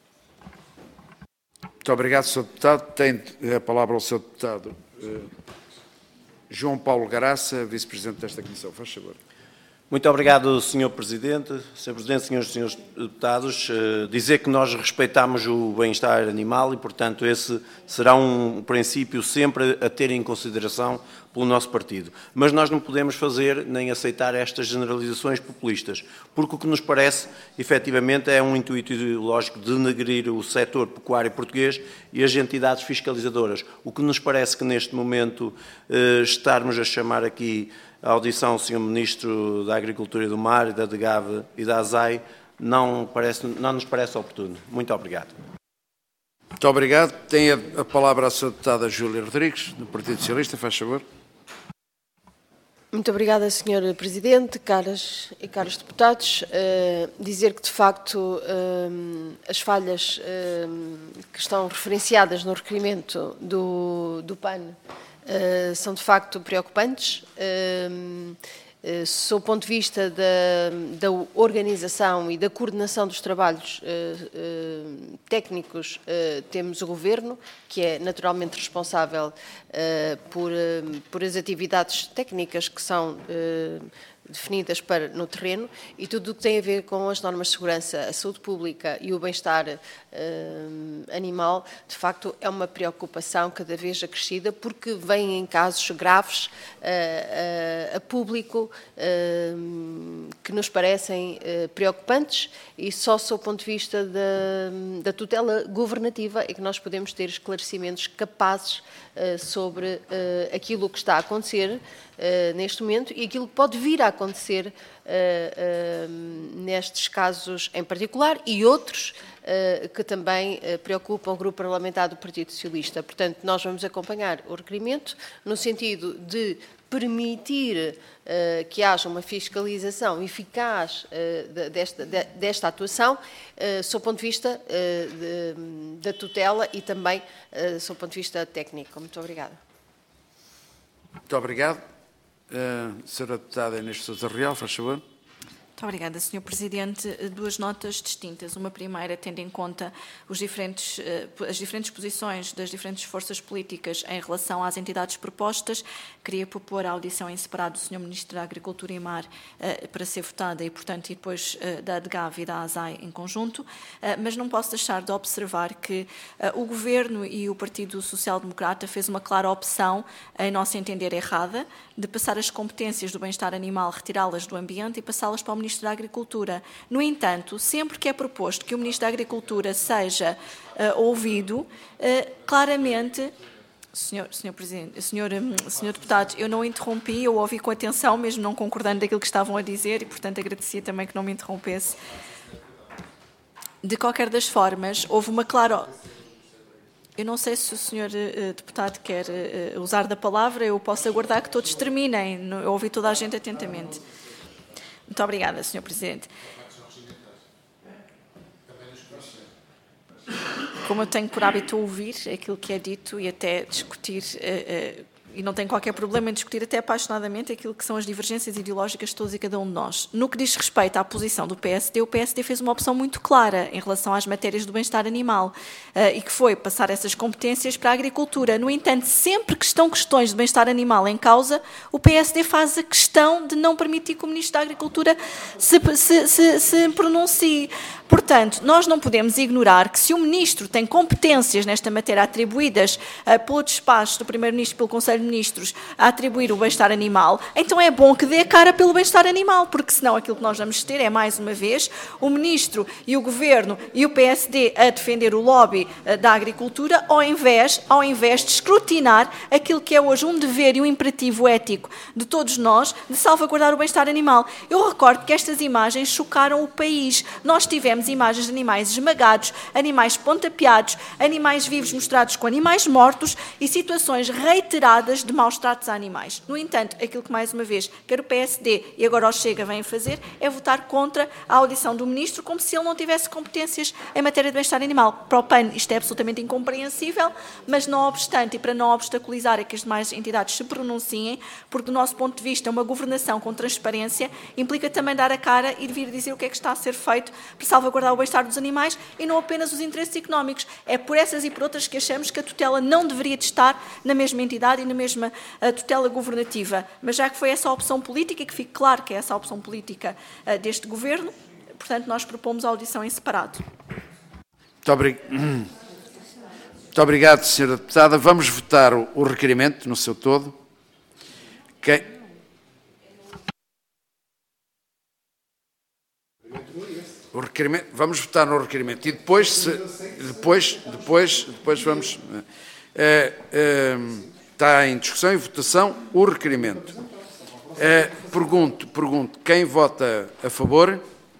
Muito obrigado, senhor Deputado. Tem a palavra o senhor Deputado eh, João Paulo Garaça, Vice-Presidente desta Comissão. Faz favor. Muito obrigado, senhor Presidente. senhor Presidente, senhores e senhores deputados, dizer que nós respeitamos o bem-estar animal e, portanto, esse será um princípio sempre a ter em consideração pelo nosso partido. Mas nós não podemos fazer nem aceitar estas generalizações populistas, porque o que nos parece, efetivamente, é um intuito ideológico de denegrir o setor pecuário português e as entidades fiscalizadoras. O que nos parece que, neste momento, estarmos a chamar aqui a audição ao senhor Ministro da Agricultura e do Mar, da DGAV e da ASAI, não, parece, não nos parece oportuno. Muito obrigado. Muito obrigado. Tem a, a palavra a senhora Deputada Júlia Rodrigues, do Partido Socialista. Faz favor. Muito obrigada, senhor Presidente, caras e caros deputados. Uh, dizer que, de facto, uh, as falhas uh, que estão referenciadas no requerimento do, do P A N Uh, são de facto preocupantes. Uh, uh, sob o ponto de vista da, da organização e da coordenação dos trabalhos uh, uh, técnicos, uh, temos o Governo, que é naturalmente responsável uh, por, uh, por as atividades técnicas que são uh, definidas para, no terreno, e tudo o que tem a ver com as normas de segurança, a saúde pública e o bem-estar uh, animal, de facto é uma preocupação cada vez acrescida, porque vem em casos graves uh, uh, a público uh, que nos parecem uh, preocupantes, e só sob o ponto de vista da, da tutela governativa é que nós podemos ter esclarecimentos capazes uh, sobre uh, aquilo que está a acontecer Uh, neste momento e aquilo que pode vir a acontecer uh, uh, nestes casos em particular e outros uh, que também uh, preocupam o Grupo Parlamentar do Partido Socialista. Portanto, nós vamos acompanhar o requerimento no sentido de permitir uh, que haja uma fiscalização eficaz uh, desta, de, desta atuação, uh, sob o ponto de vista uh, de, da tutela e também uh, sob o ponto de vista técnico. Muito obrigada. Muito obrigado. Uh, senhora Deputada Inês de Sousa Real, faz favor. Muito obrigada, senhor Presidente. Duas notas distintas. Uma primeira, tendo em conta os diferentes, as diferentes posições das diferentes forças políticas em relação às entidades propostas, queria propor a audição em separado do senhor Ministro da Agricultura e Mar uh, para ser votada e, portanto, e depois uh, da DGAV e da ASAI em conjunto, uh, mas não posso deixar de observar que uh, o Governo e o Partido Social Democrata fez uma clara opção, em nosso entender errada, de passar as competências do bem-estar animal, retirá-las do ambiente e passá-las para o Ministro da Agricultura. No entanto, sempre que é proposto que o Ministro da Agricultura seja uh, ouvido, uh, claramente... Senhor, senhor Presidente, senhor, senhor Deputado, eu não interrompi, eu ouvi com atenção, mesmo não concordando daquilo que estavam a dizer e, portanto, agradecia também que não me interrompesse. De qualquer das formas, houve uma clara... Eu não sei se o senhor uh, Deputado quer uh, usar da palavra, eu posso aguardar que todos terminem. Eu ouvi toda a gente atentamente. Muito obrigada, senhor Presidente. Como eu tenho por hábito ouvir aquilo que é dito e até discutir, uh, uh, e não tenho qualquer problema em discutir até apaixonadamente aquilo que são as divergências ideológicas de todos e cada um de nós. No que diz respeito à posição do P S D, o P S D fez uma opção muito clara em relação às matérias do bem-estar animal uh, e que foi passar essas competências para a agricultura. No entanto, sempre que estão questões de bem-estar animal em causa, o P S D faz a questão de não permitir que o Ministro da Agricultura se, se, se, se pronuncie. Portanto, nós não podemos ignorar que se o Ministro tem competências nesta matéria atribuídas uh, pelo despacho do Primeiro-Ministro e pelo Conselho de de Ministros a atribuir o bem-estar animal, então é bom que dê a cara pelo bem-estar animal, porque senão aquilo que nós vamos ter é, mais uma vez, o Ministro e o Governo e o P S D a defender o lobby uh, da agricultura, ao invés, ao invés de escrutinar aquilo que é hoje um dever e um imperativo ético de todos nós de salvaguardar o bem-estar animal. Eu recordo que estas imagens chocaram o país. Nós tivemos imagens de animais esmagados, animais pontapeados, animais vivos mostrados com animais mortos e situações reiteradas de maus tratos a animais. No entanto, aquilo que, mais uma vez, quer o P S D e agora o Chega vêm fazer é votar contra a audição do Ministro, como se ele não tivesse competências em matéria de bem-estar animal. Para o P A N isto é absolutamente incompreensível, mas não obstante, e para não obstaculizar a que as demais entidades se pronunciem, porque do nosso ponto de vista uma governação com transparência implica também dar a cara e vir dizer o que é que está a ser feito para salvaguardar o bem-estar dos animais e não apenas os interesses económicos. É por essas e por outras que achamos que a tutela não deveria de estar na mesma entidade e na mesma uh, tutela governativa. Mas já que foi essa a opção política, e que fique claro que é essa a opção política uh, deste Governo, portanto, nós propomos a audição em separado. Muito obrigado. Muito obrigado, senhora Deputada. Vamos votar o, o requerimento no seu todo. Quem... O requerimento, vamos votar no requerimento e depois, se, depois, depois, depois vamos... É, é, está em discussão e votação o requerimento. É, pergunto, pergunto, quem vota a favor?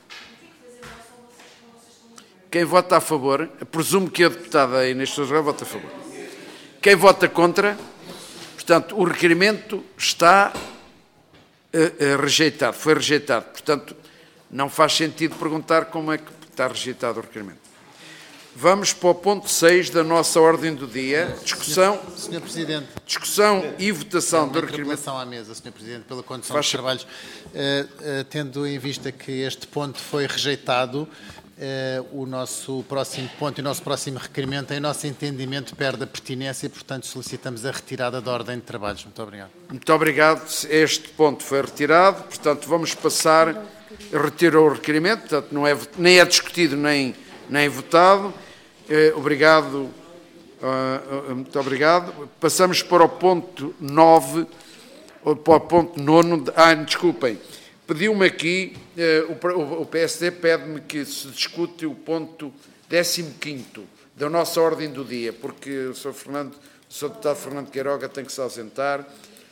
Quem vota a favor? Presumo que a deputada Inês Sousa Reis vota a favor. Quem vota contra? Portanto, o requerimento está uh, uh, rejeitado, foi rejeitado. Portanto, não faz sentido perguntar como é que está rejeitado o requerimento. Vamos para o ponto seis da nossa ordem do dia. Discussão, senhor Presidente, discussão e votação do requerimento. à mesa, senhor Presidente, pela condução dos trabalhos. Uh, uh, tendo em vista que este ponto foi rejeitado, Uh, o nosso próximo ponto e o nosso próximo requerimento, em nosso entendimento, perde a pertinência e, portanto, solicitamos a retirada da ordem de trabalhos. Muito obrigado. Muito obrigado. Este ponto foi retirado, portanto, vamos passar, retirou o requerimento, portanto, não é, nem é discutido nem, nem votado. Uh, obrigado. Uh, uh, muito obrigado. Passamos para o ponto nove, para o ponto nono. Ah, desculpem. Pediu-me aqui, eh, o, o P S D pede-me que se discute o ponto décimo quinto da nossa ordem do dia, porque o senhor Fernando, o senhor deputado Fernando Queiroga tem que se ausentar.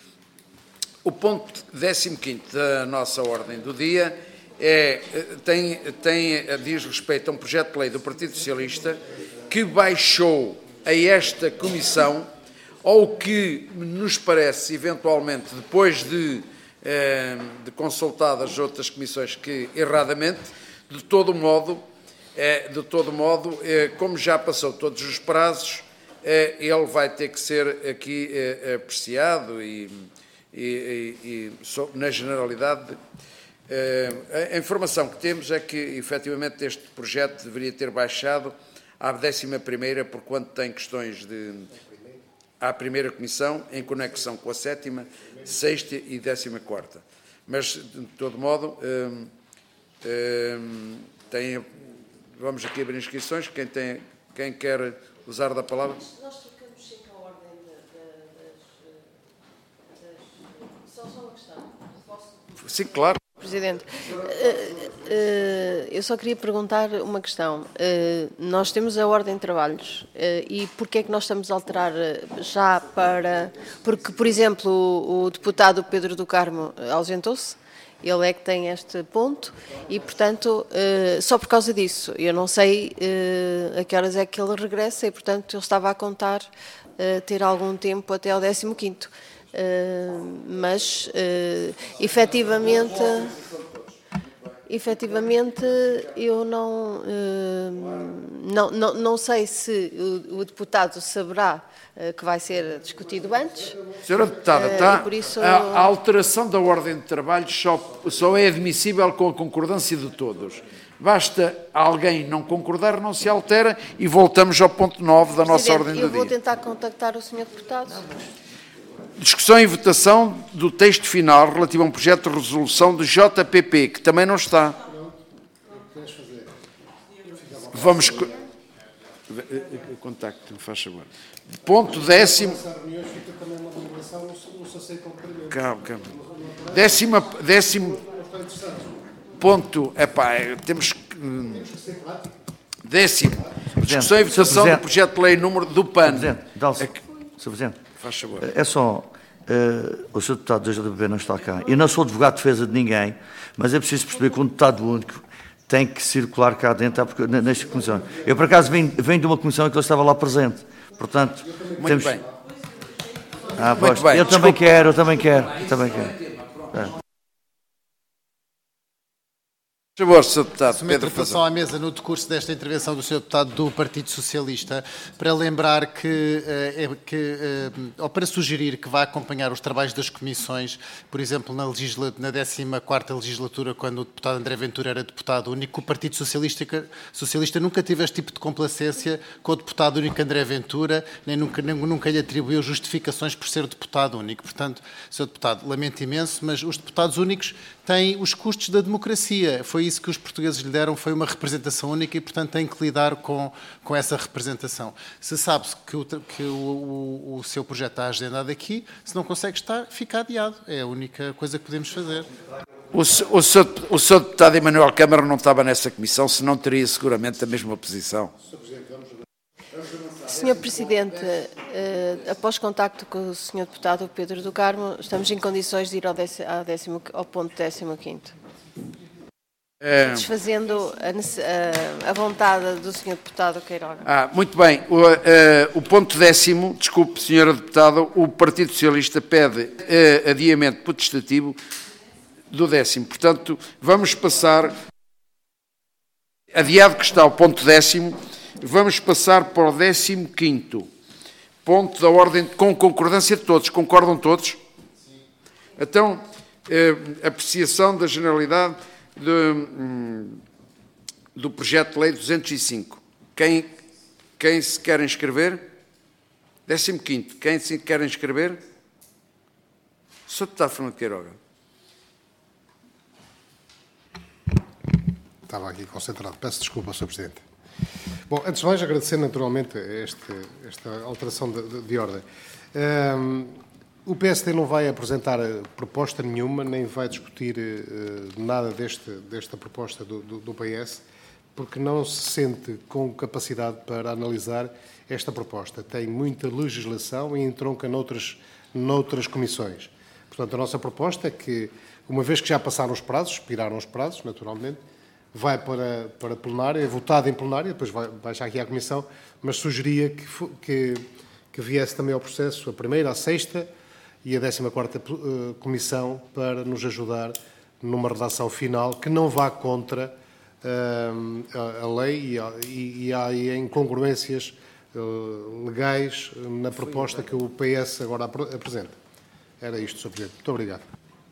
O ponto décimo quinto da nossa ordem do dia é, tem, tem, diz respeito a um projeto de lei do Partido Socialista que baixou a esta comissão, ou que nos parece, eventualmente, depois de de consultadas outras comissões que, erradamente, de todo modo, de todo modo, como já passou todos os prazos, ele vai ter que ser aqui apreciado e, e, e na generalidade. A informação que temos é que, efetivamente, este projeto deveria ter baixado à décima primeira, porquanto tem questões de... à primeira comissão, em conexão com a sétima, sexta e décima quarta. Mas, de todo modo, hum, hum, tem, vamos aqui abrir inscrições. Quem, tem, quem quer usar da palavra? Nós trocamos sempre a ordem das... Só uma questão. Sim, claro. Presidente, eu só queria perguntar uma questão. Nós temos a ordem de trabalhos e porquê é que nós estamos a alterar já para... Porque, por exemplo, o deputado Pedro do Carmo ausentou-se, ele é que tem este ponto e, portanto, só por causa disso, eu não sei a que horas é que ele regressa e, portanto, ele estava a contar ter algum tempo até ao décimo quinto. Uh, mas uh, efetivamente efetivamente eu não, uh, não, não não sei se o, o deputado saberá uh, que vai ser discutido antes. Senhora Deputada, uh, está, isso... a, a alteração da ordem de trabalho só, só é admissível com a concordância de todos. Basta alguém não concordar, não se altera e voltamos ao ponto nove da nossa ordem do dia. Eu vou tentar contactar o senhor deputado. Não. Discussão e votação do texto final relativo a um projeto de resolução do J P P, que também não está. Vamos... Contacto, faz favor. Ponto décimo. Calma, calma. Décima, décimo ponto. Epá, temos que. Décimo. Discussão e votação do projeto de lei número do P A N. Presidente, dá-se. É que... senhor Presidente. Faz favor. É só. Uh, o senhor Deputado da G D B não está cá. Eu não sou advogado de defesa de ninguém, mas é preciso perceber que um deputado único tem que circular cá dentro porque, nesta comissão. Eu, por acaso, venho, venho de uma comissão em que ele estava lá presente. Portanto, muito temos... bem. Ah, muito pois, bem. Eu também quero, eu também quero. Eu também quero. É. Por favor, senhor Deputado. Someto a votação à mesa no decurso desta intervenção do senhor Deputado do Partido Socialista para lembrar que, é, que ou para sugerir que vá acompanhar os trabalhos das comissões, por exemplo, na, legisla, na décima quarta legislatura, quando o deputado André Ventura era deputado único, o Partido Socialista, Socialista nunca teve este tipo de complacência com o deputado único André Ventura, nem nunca, nem, nunca lhe atribuiu justificações por ser deputado único. Portanto, senhor Deputado, lamento imenso, mas os deputados únicos têm os custos da democracia. Foi isso que os portugueses lhe deram, foi uma representação única e, portanto, tem que lidar com, com essa representação. Se sabe que, o, que o, o, o seu projeto está agendado aqui, se não consegue estar, fica adiado. É a única coisa que podemos fazer. O, o, seu, o seu deputado Emanuel Câmara não estava nessa comissão, senão teria seguramente a mesma posição. senhor Presidente, uh, após contacto com o senhor Deputado Pedro do Carmo, estamos em condições de ir ao, décimo, ao, décimo, ao ponto décimo quinto. É... Satisfazendo a, a, a vontade do senhor Deputado Queiroga. Ah, muito bem. O, uh, o ponto décimo, desculpe, senhora Deputada, o Partido Socialista pede uh, adiamento potestativo do décimo. Portanto, vamos passar, adiado que está o ponto décimo, vamos passar para o décimo quinto. Ponto da ordem, com concordância de todos. Concordam todos? Sim. Então, uh, apreciação da generalidade Do, do projeto de lei duzentos e cinco. Quem, quem se quer inscrever? décimo quinto. Quem se quer inscrever? senhor Deputado Fernando Queiroga. Estava aqui concentrado. Peço desculpa, senhor Presidente. Bom, antes de mais, agradecer naturalmente este, esta alteração de, de, de ordem. Um, O P S D não vai apresentar proposta nenhuma, nem vai discutir uh, nada deste, desta proposta do, do, do P S, porque não se sente com capacidade para analisar esta proposta. Tem muita legislação e entronca noutras, noutras comissões. Portanto, a nossa proposta é que, uma vez que já passaram os prazos, expiraram os prazos, naturalmente, vai para, para plenária, é votado em plenária, depois vai, vai já aqui à comissão, mas sugeria que, que, que viesse também ao processo a primeira, a sexta, e a décima quarta uh, Comissão para nos ajudar numa redação final que não vá contra uh, a, a lei e, e há incongruências uh, legais na proposta que o P S agora ap apresenta. Era isto, senhor Presidente. Muito obrigado.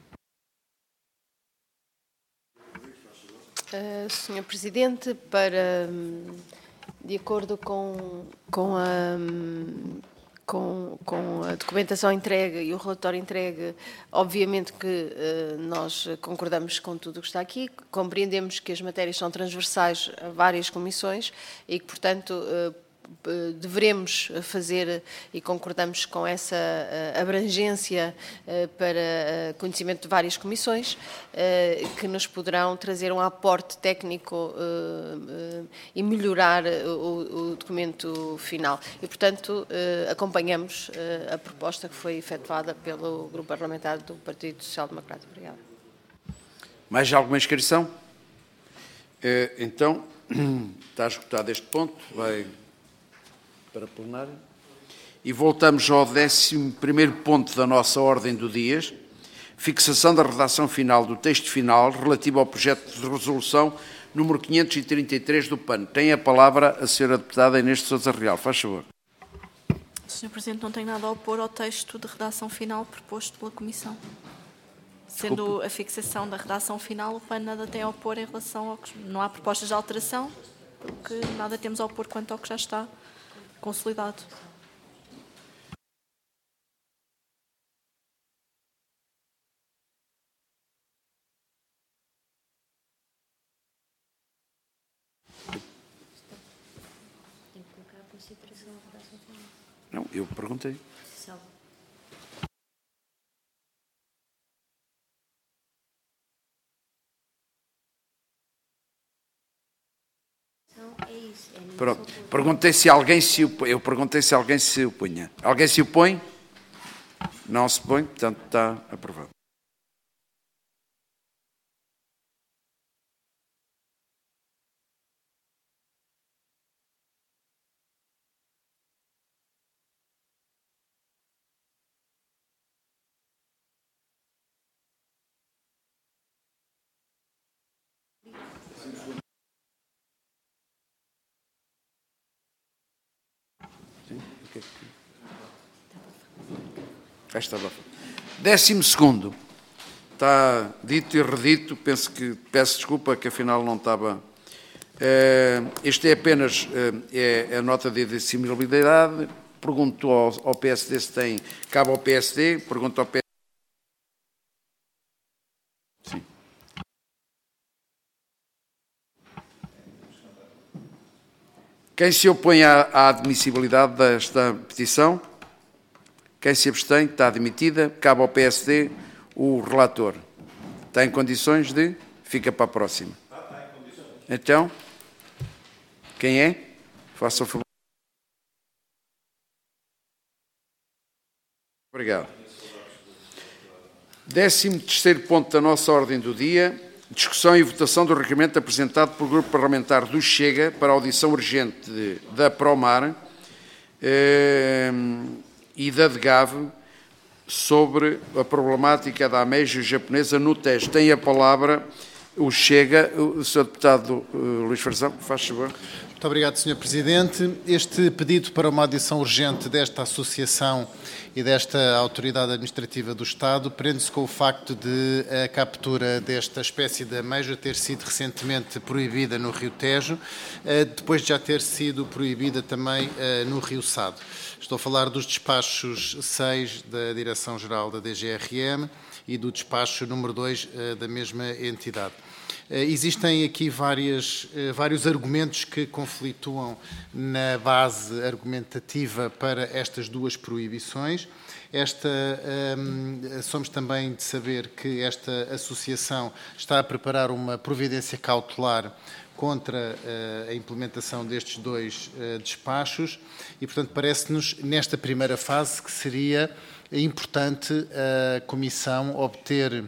Uh, senhor Presidente, para, de acordo com, com a... Com, com a documentação entregue e o relatório entregue, obviamente que uh, nós concordamos com tudo o que está aqui, compreendemos que as matérias são transversais a várias comissões e que, portanto, uh, deveremos fazer e concordamos com essa uh, abrangência uh, para uh, conhecimento de várias comissões uh, que nos poderão trazer um aporte técnico uh, uh, e melhorar o, o documento final. E, portanto, uh, acompanhamos uh, a proposta que foi efetuada pelo Grupo Parlamentar do Partido Social Democrata. Obrigada. Mais alguma inscrição? Uh, então, está esgotado este ponto. Vai... para plenário. E voltamos ao décimo primeiro ponto da nossa ordem do dia, fixação da redação final do texto final relativo ao projeto de resolução número quinhentos e trinta e três do P A N. Tem a palavra a senhora deputada Inês de Sousa Real. Faz favor. senhor Presidente, não tenho nada a opor ao texto de redação final proposto pela Comissão. Sendo Desculpe. a fixação da redação final, o P A N nada tem a opor em relação ao que... Não há propostas de alteração, porque nada temos a opor quanto ao que já está consolidado. Não, eu perguntei. Pronto. Perguntei se alguém se opõe. Eu perguntei se alguém se opunha. Alguém se opõe? Não se opõe, portanto está aprovado. Estava. Décimo segundo. Está dito e redito. Penso que, peço desculpa que afinal não estava. Este é apenas é a nota de admissibilidade. Pergunto ao, ao P S D se tem. Cabe ao P S D. Pergunto ao P S D. Sim. Quem se opõe à, à admissibilidade desta petição? Quem se abstém está admitida. Cabe ao P S D o relator. Está em condições de... Fica para a próxima. Então, quem é? Faça o favor. Obrigado. Décimo terceiro ponto da nossa ordem do dia. Discussão e votação do requerimento apresentado pelo Grupo Parlamentar do Chega para a audição urgente de, da Promar eh, e da DGAV sobre a problemática da ameixa japonesa no Tejo. Tem a palavra o Chega, o senhor Deputado uh, Luís Frazão, faz favor. Muito obrigado, senhor Presidente. Este pedido para uma audição urgente desta associação e desta autoridade administrativa do Estado prende-se com o facto de a captura desta espécie de ameixa ter sido recentemente proibida no Rio Tejo, depois de já ter sido proibida também no Rio Sado. Estou a falar dos despachos seis da Direção-Geral da D G R M e do despacho número dois da mesma entidade. Existem aqui várias, vários argumentos que conflituam na base argumentativa para estas duas proibições. Esta, um, somos também de saber que esta associação está a preparar uma providência cautelar contra uh, a implementação destes dois uh, despachos e, portanto, parece-nos, nesta primeira fase, que seria importante a Comissão obter...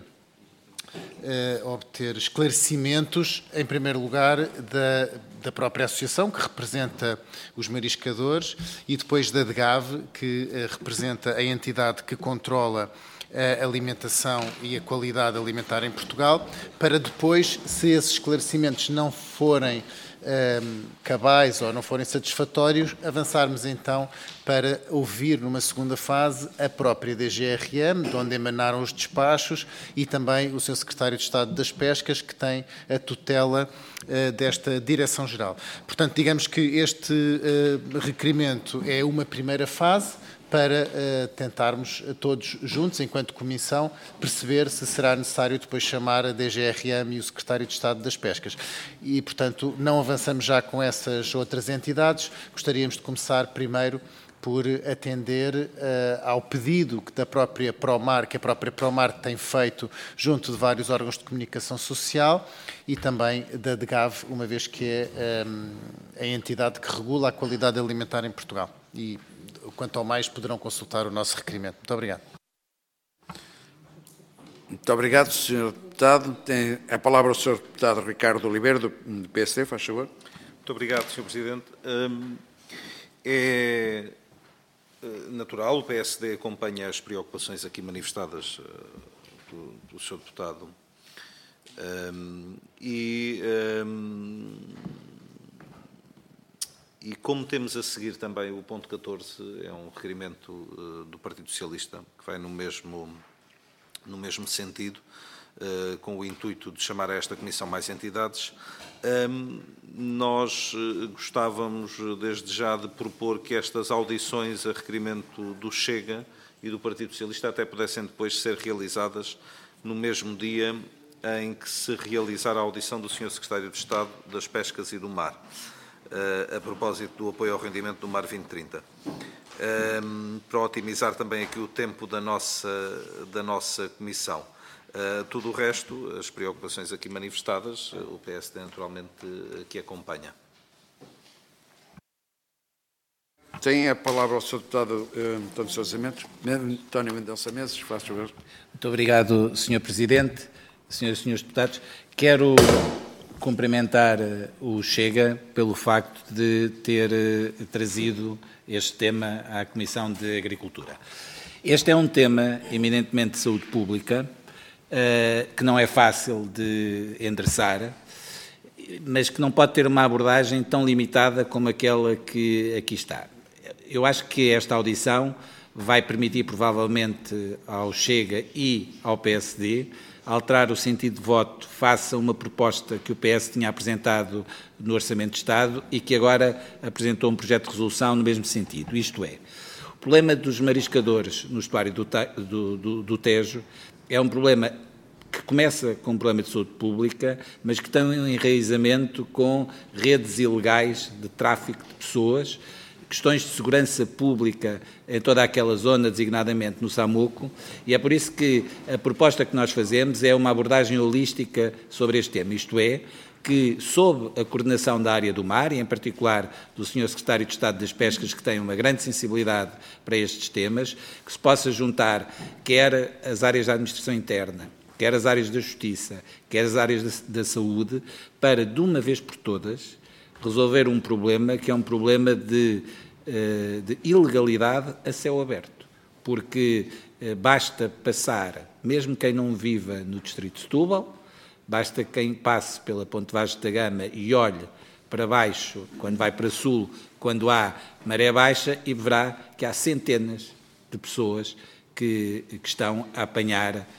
Uh, obter esclarecimentos, em primeiro lugar, da, da própria associação, que representa os mariscadores, e depois da DGAV, que uh, representa a entidade que controla a alimentação e a qualidade alimentar em Portugal, para depois, se esses esclarecimentos não forem um, cabais ou não forem satisfatórios, avançarmos então para ouvir numa segunda fase a própria D G R M, de onde emanaram os despachos, e também o seu Secretário de Estado das Pescas, que tem a tutela uh, desta Direção-Geral. Portanto, digamos que este uh, requerimento é uma primeira fase para uh, tentarmos todos juntos, enquanto Comissão, perceber se será necessário depois chamar a D G R M e o Secretário de Estado das Pescas. E, portanto, não avançamos já com essas outras entidades, gostaríamos de começar primeiro por atender uh, ao pedido que da própria Promar, que a própria Promar tem feito junto de vários órgãos de comunicação social e também da DGAV, uma vez que é um, a entidade que regula a qualidade alimentar em Portugal. E, quanto ao mais, poderão consultar o nosso requerimento. Muito obrigado. Muito obrigado, senhor Deputado. Tem a palavra o senhor Deputado Ricardo Oliveira, do P S D, faz favor. Muito obrigado, senhor Presidente. É natural, o P S D acompanha as preocupações aqui manifestadas do, do senhor Deputado e... E como temos a seguir também o ponto catorze, é um requerimento uh, do Partido Socialista, que vai no mesmo, no mesmo sentido, uh, com o intuito de chamar a esta Comissão mais entidades, um, nós uh, gostávamos desde já de propor que estas audições a requerimento do Chega e do Partido Socialista até pudessem depois ser realizadas no mesmo dia em que se realizar a audição do senhor Secretário de Estado das Pescas e do Mar. a propósito do apoio ao rendimento do Mar vinte trinta. Para otimizar também aqui o tempo da nossa, da nossa comissão. Tudo o resto, as preocupações aqui manifestadas, o P S D naturalmente que acompanha. Tem a palavra o senhor Deputado António Sousa Mendes. António Mendonça Mendes, faz favor. Muito obrigado, senhor Presidente, senhoras e senhores deputados. Quero cumprimentar o Chega pelo facto de ter trazido este tema à Comissão de Agricultura. Este é um tema eminentemente de saúde pública, que não é fácil de endereçar, mas que não pode ter uma abordagem tão limitada como aquela que aqui está. Eu acho que esta audição vai permitir, provavelmente, ao Chega e ao P S D alterar o sentido de voto face a uma proposta que o P S tinha apresentado no Orçamento de Estado e que agora apresentou um projeto de resolução no mesmo sentido. Isto é, o problema dos mariscadores no estuário do, do, do, do Tejo é um problema que começa com um problema de saúde pública, mas que tem um enraizamento com redes ilegais de tráfico de pessoas, questões de segurança pública em toda aquela zona, designadamente no Samuco, e é por isso que a proposta que nós fazemos é uma abordagem holística sobre este tema, isto é, que sob a coordenação da área do mar, e em particular do senhor Secretário de Estado das Pescas, que tem uma grande sensibilidade para estes temas, que se possa juntar quer as áreas da administração interna, quer as áreas da justiça, quer as áreas da, da saúde, para, de uma vez por todas, resolver um problema que é um problema de, de ilegalidade a céu aberto, porque basta passar, mesmo quem não viva no distrito de Setúbal, basta quem passe pela Ponte Vaz da Gama e olhe para baixo, quando vai para sul, quando há maré baixa, e verá que há centenas de pessoas que, que estão a apanhar uh,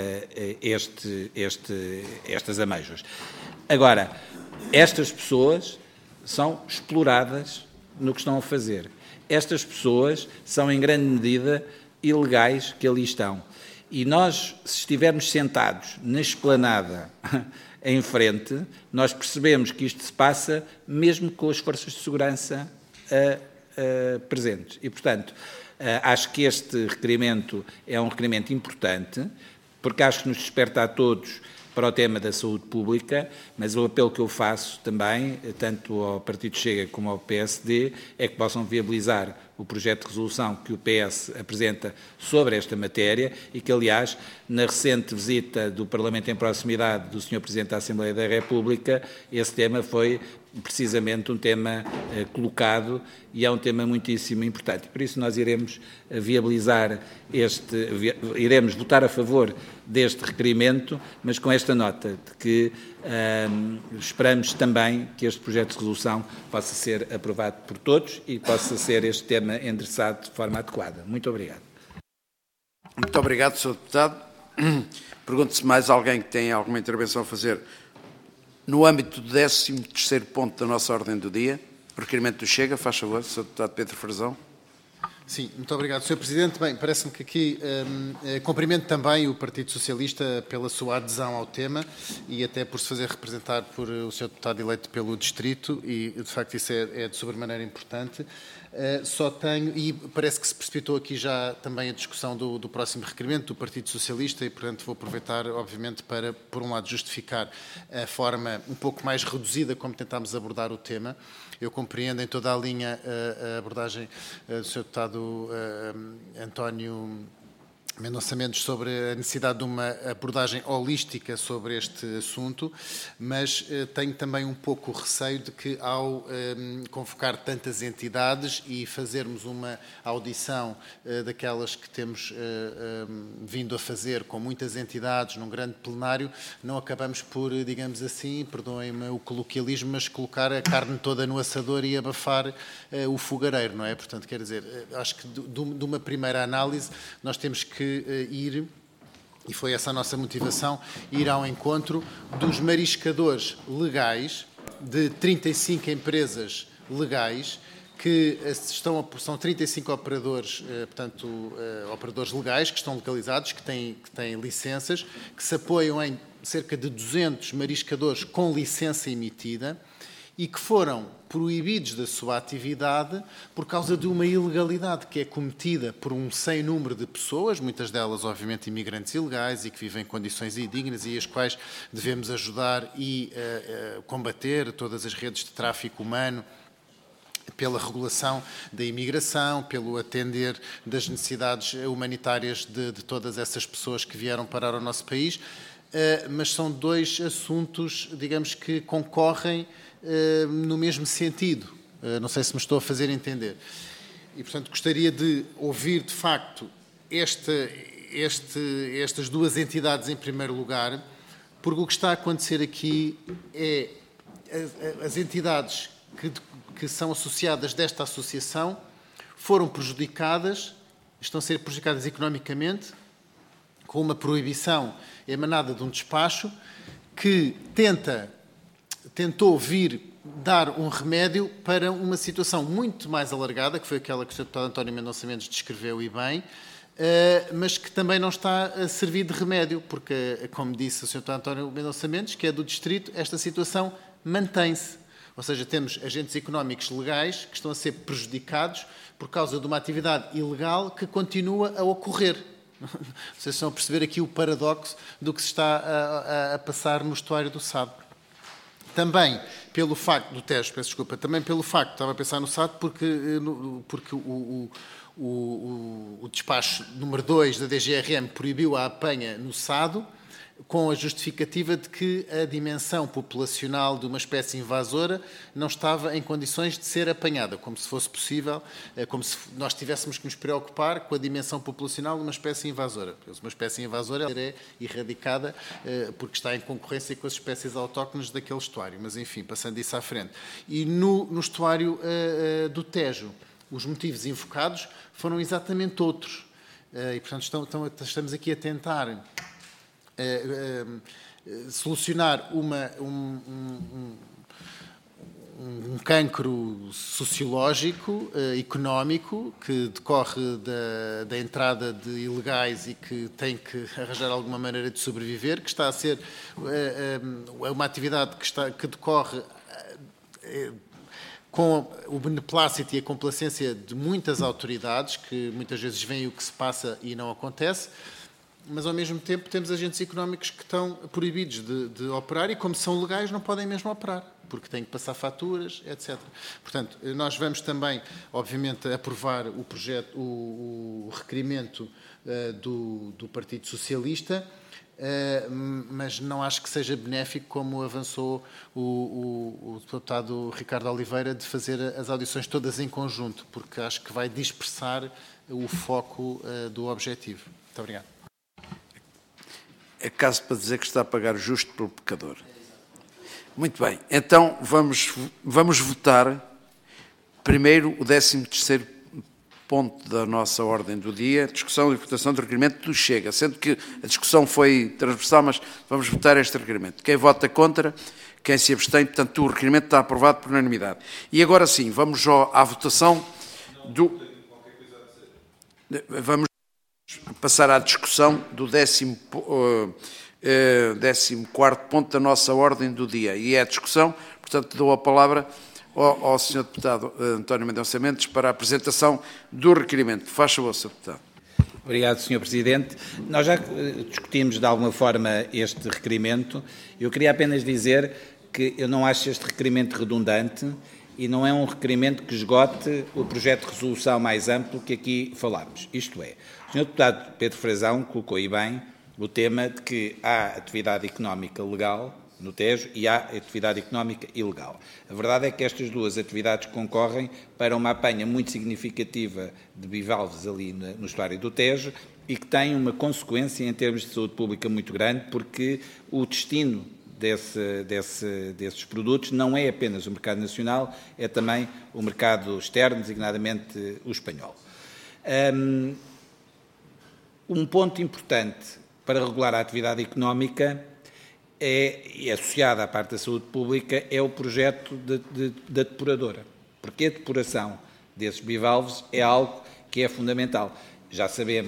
este, este, estas ameijas. Agora, estas pessoas são exploradas no que estão a fazer. Estas pessoas são, em grande medida, ilegais que ali estão. E nós, se estivermos sentados na esplanada em frente, nós percebemos que isto se passa mesmo com as forças de segurança uh, uh, presentes. E, portanto, uh, acho que este requerimento é um requerimento importante, porque acho que nos desperta a todos para o tema da saúde pública, mas o apelo que eu faço também, tanto ao Partido Chega como ao P S D, é que possam viabilizar o projeto de resolução que o P S apresenta sobre esta matéria e que, aliás, na recente visita do Parlamento em proximidade do senhor Presidente da Assembleia da República, esse tema foi precisamente um tema eh, colocado e é um tema muitíssimo importante. Por isso nós iremos viabilizar este, iremos votar a favor deste requerimento, mas com esta nota de que eh, esperamos também que este projeto de resolução possa ser aprovado por todos e possa ser este tema endereçado de forma adequada. Muito obrigado. Muito obrigado, senhor Deputado. Pergunto se mais alguém que tem alguma intervenção a fazer no âmbito do décimo terceiro ponto da nossa ordem do dia. O requerimento do Chega, faz favor, senhor Deputado Pedro Frazão. Sim, muito obrigado, senhor Presidente. Bem, parece-me que aqui um, cumprimento também o Partido Socialista pela sua adesão ao tema e até por se fazer representar por o senhor Deputado eleito pelo Distrito e, de facto, isso é, é de sobremaneira importante. Uh, só tenho, e parece que se precipitou aqui já também a discussão do, do próximo requerimento do Partido Socialista e, portanto, vou aproveitar, obviamente, para, por um lado, justificar a forma um pouco mais reduzida como tentámos abordar o tema. Eu compreendo em toda a linha a, a abordagem uh, do senhor Deputado uh, António Mendonça Mendes sobre a necessidade de uma abordagem holística sobre este assunto, mas eh, tenho também um pouco o receio de que ao eh, convocar tantas entidades e fazermos uma audição eh, daquelas que temos eh, eh, vindo a fazer com muitas entidades num grande plenário, não acabamos por, digamos assim, perdoem-me o coloquialismo, mas colocar a carne toda no assador e abafar eh, o fogareiro, não é? Portanto, quer dizer, acho que de, de uma primeira análise nós temos que ir, e foi essa a nossa motivação, ir ao encontro dos mariscadores legais, de trinta e cinco empresas legais, que estão, são trinta e cinco operadores, portanto, operadores legais, que estão localizados, que têm, que têm licenças, que se apoiam em cerca de duzentos mariscadores com licença emitida, e que foram proibidos da sua atividade por causa de uma ilegalidade que é cometida por um sem número de pessoas, muitas delas, obviamente, imigrantes ilegais e que vivem em condições indignas e as quais devemos ajudar e uh, uh, combater todas as redes de tráfico humano, pela regulação da imigração, pelo atender das necessidades humanitárias de, de todas essas pessoas que vieram parar ao nosso país, uh, mas são dois assuntos, digamos, que concorrem uh, no mesmo sentido. Uh, não sei se me estou a fazer entender. E, portanto, gostaria de ouvir, de facto, esta, este, estas duas entidades em primeiro lugar, porque o que está a acontecer aqui é as, as entidades que que são associadas desta associação foram prejudicadas, estão a ser prejudicadas economicamente, com uma proibição emanada de um despacho que tenta, tentou vir dar um remédio para uma situação muito mais alargada, que foi aquela que o senhor deputado António Mendonça Mendes descreveu e bem, mas que também não está a servir de remédio, porque, como disse o senhor deputado António Mendonça Mendes, que é do distrito, esta situação mantém-se. Ou seja, temos agentes económicos legais que estão a ser prejudicados por causa de uma atividade ilegal que continua a ocorrer. Vocês estão a perceber aqui o paradoxo do que se está a, a, a passar no estuário do Sado. Também pelo facto, do Tejo, peço desculpa, também pelo facto, estava a pensar no Sado, porque, porque o, o, o, o despacho número dois da D G R M proibiu a apanha no Sado, com a justificativa de que a dimensão populacional de uma espécie invasora não estava em condições de ser apanhada, como se fosse possível, como se nós tivéssemos que nos preocupar com a dimensão populacional de uma espécie invasora. Uma espécie invasora é erradicada porque está em concorrência com as espécies autóctones daquele estuário, mas enfim, passando isso à frente. E no, no estuário uh, uh, do Tejo, os motivos invocados foram exatamente outros. Uh, e, portanto, estão, estão, estamos aqui a tentar Uh, uh, solucionar uma, um, um, um, um cancro sociológico, uh, económico, que decorre da, da entrada de ilegais e que tem que arranjar alguma maneira de sobreviver, que está a ser uh, uh, uma atividade que, está, que decorre uh, com o beneplácito e a complacência de muitas autoridades, que muitas vezes veem o que se passa e não acontece, mas ao mesmo tempo temos agentes económicos que estão proibidos de, de operar e, como são legais, não podem mesmo operar, porque têm que passar faturas, etcétera. Portanto, nós vamos também, obviamente, aprovar o projeto, o, o requerimento uh, do, do Partido Socialista, uh, mas não acho que seja benéfico, como avançou o, o, o deputado Ricardo Oliveira, de fazer as audições todas em conjunto, porque acho que vai dispersar o foco uh, do objetivo. Muito obrigado. É caso para dizer que está a pagar justo pelo pecador. Muito bem, então vamos, vamos votar primeiro o décimo terceiro ponto da nossa ordem do dia, discussão e votação do requerimento do Chega, sendo que a discussão foi transversal, mas vamos votar este requerimento. Quem vota contra, quem se abstém, portanto o requerimento está aprovado por unanimidade. E agora sim, vamos à votação do... Vamos passar à discussão do décimo, uh, uh, décimo quarto ponto da nossa ordem do dia. E é a discussão, portanto, dou a palavra ao, ao senhor deputado António Mendonça Mendes para a apresentação do requerimento. Faz favor, senhor deputado. Obrigado, senhor Presidente. Nós já discutimos de alguma forma este requerimento. Eu queria apenas dizer que eu não acho este requerimento redundante e não é um requerimento que esgote o projeto de resolução mais amplo que aqui falámos. Isto é, o senhor deputado Pedro Frazão colocou aí bem o tema de que há atividade económica legal no Tejo e há atividade económica ilegal. A verdade é que estas duas atividades concorrem para uma apanha muito significativa de bivalves ali no estuário do Tejo e que tem uma consequência em termos de saúde pública muito grande, porque o destino Desse, desse, desses produtos não é apenas o mercado nacional, é também o mercado externo, designadamente o espanhol. Um, um ponto importante para regular a atividade económica é, e associado à parte da saúde pública, é o projeto de, de, da depuradora, porque a depuração desses bivalves é algo que é fundamental. Já sabemos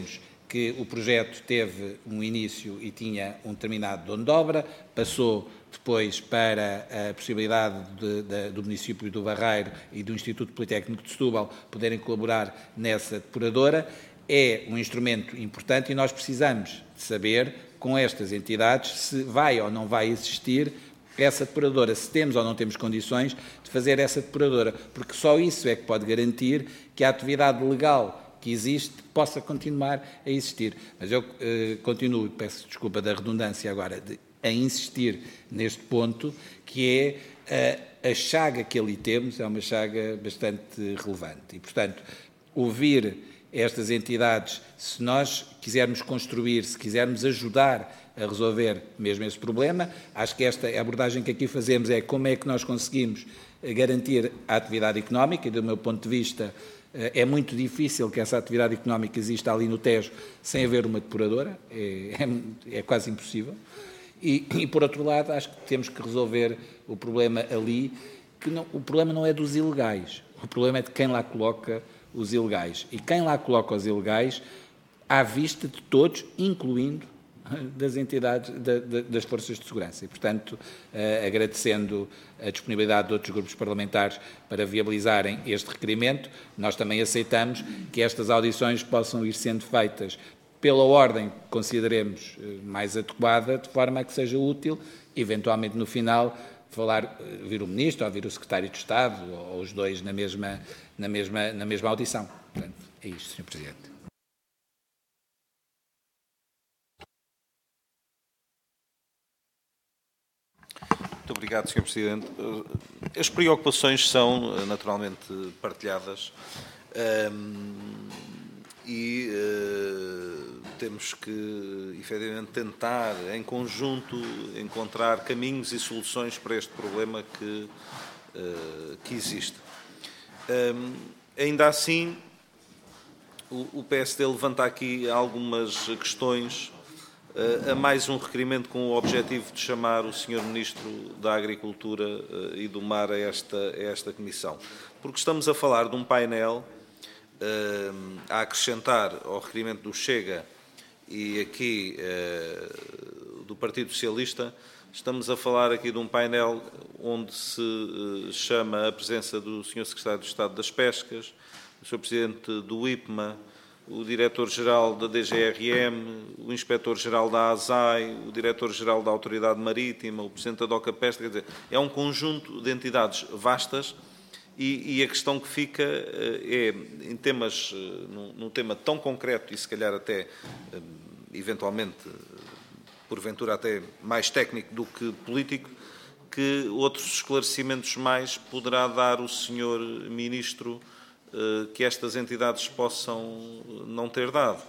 que o projeto teve um início e tinha um determinado dono de obra, passou depois para a possibilidade de, de, do município do Barreiro e do Instituto Politécnico de Setúbal poderem colaborar nessa depuradora. É um instrumento importante e nós precisamos de saber, com estas entidades, se vai ou não vai existir essa depuradora, se temos ou não temos condições de fazer essa depuradora, porque só isso é que pode garantir que a atividade legal que existe possa continuar a existir. Mas eu eh, continuo, peço desculpa da redundância agora, de, a insistir neste ponto, que é a, a chaga que ali temos, é uma chaga bastante relevante. E, portanto, ouvir estas entidades, se nós quisermos construir, se quisermos ajudar a resolver mesmo esse problema, acho que esta abordagem que aqui fazemos é como é que nós conseguimos garantir a atividade económica, e do meu ponto de vista é muito difícil que essa atividade económica exista ali no Tejo sem haver uma depuradora, é, é, é quase impossível. E, e, por outro lado, acho que temos que resolver o problema ali, que não, o problema não é dos ilegais, o problema é de quem lá coloca os ilegais. E quem lá coloca os ilegais, à vista de todos, incluindo das entidades, da, da, das forças de segurança. E, portanto, eh, agradecendo a disponibilidade de outros grupos parlamentares para viabilizarem este requerimento, nós também aceitamos que estas audições possam ir sendo feitas pela ordem que consideremos mais adequada, de forma a que seja útil, eventualmente no final, falar, vir o Ministro ou vir o Secretário de Estado, ou os dois na mesma, na mesma, na mesma audição. Portanto, é isto, senhor Presidente. Muito obrigado, senhor Presidente. As preocupações são naturalmente partilhadas um, e uh, temos que, efetivamente, tentar, em conjunto, encontrar caminhos e soluções para este problema que, uh, que existe. Um, ainda assim, o, o P S D levanta aqui algumas questões a mais um requerimento com o objetivo de chamar o senhor Ministro da Agricultura e do Mar a esta, a esta comissão. Porque estamos a falar de um painel a acrescentar ao requerimento do Chega e aqui do Partido Socialista, estamos a falar aqui de um painel onde se chama a presença do senhor Secretário de Estado das Pescas, do senhor Presidente do I P M A, o Diretor-Geral da D G R M, o Inspetor-Geral da A S A I, o Diretor-Geral da Autoridade Marítima, o Presidente da DOCA Pesca, quer dizer, é um conjunto de entidades vastas e, e a questão que fica é, em temas, num, num tema tão concreto e se calhar até, eventualmente, porventura até mais técnico do que político, que outros esclarecimentos mais poderá dar o senhor Ministro que estas entidades possam não ter dado.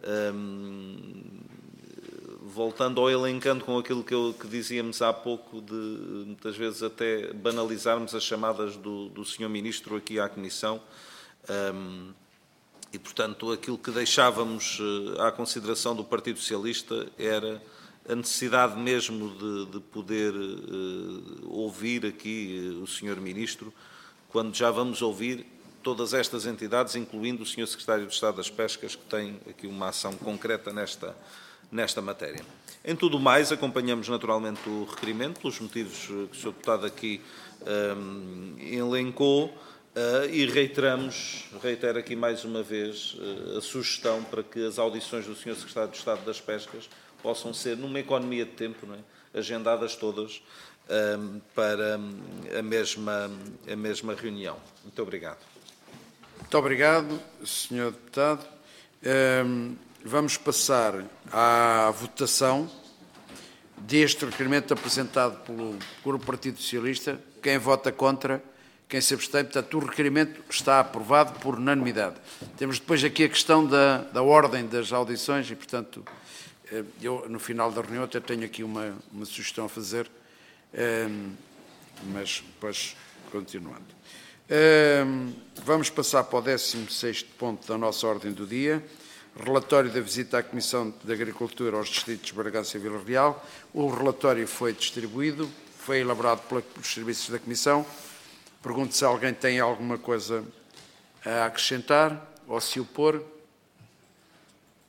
Um, voltando ou elencando com aquilo que, eu, que dizíamos há pouco, de muitas vezes até banalizarmos as chamadas do, do senhor Ministro aqui à Comissão, um, e, portanto, aquilo que deixávamos à consideração do Partido Socialista era a necessidade mesmo de, de poder uh, ouvir aqui uh, o senhor Ministro, quando já vamos ouvir todas estas entidades, incluindo o senhor Secretário de Estado das Pescas, que tem aqui uma ação concreta nesta, nesta matéria. Em tudo o mais, acompanhamos naturalmente o requerimento, pelos motivos que o senhor Deputado aqui um, elencou, uh, e reiteramos, reitero aqui mais uma vez uh, a sugestão para que as audições do senhor Secretário de Estado das Pescas possam ser, numa economia de tempo, não é, agendadas todas um, para a mesma, a mesma reunião. Muito obrigado. Muito obrigado, senhor Deputado. Um, vamos passar à votação deste requerimento apresentado pelo Grupo Partido Socialista. Quem vota contra, quem se abstém, portanto, o requerimento está aprovado por unanimidade. Temos depois aqui a questão da, da ordem das audições e, portanto, eu, no final da reunião, até tenho aqui uma, uma sugestão a fazer, um, mas depois, continuando. Um, vamos passar para o décimo sexto ponto da nossa ordem do dia, relatório da visita à Comissão de Agricultura aos distritos de Bragança e Vila Real. O relatório foi distribuído, foi elaborado pelos serviços da Comissão. Pergunto se alguém tem alguma coisa a acrescentar ou se opor.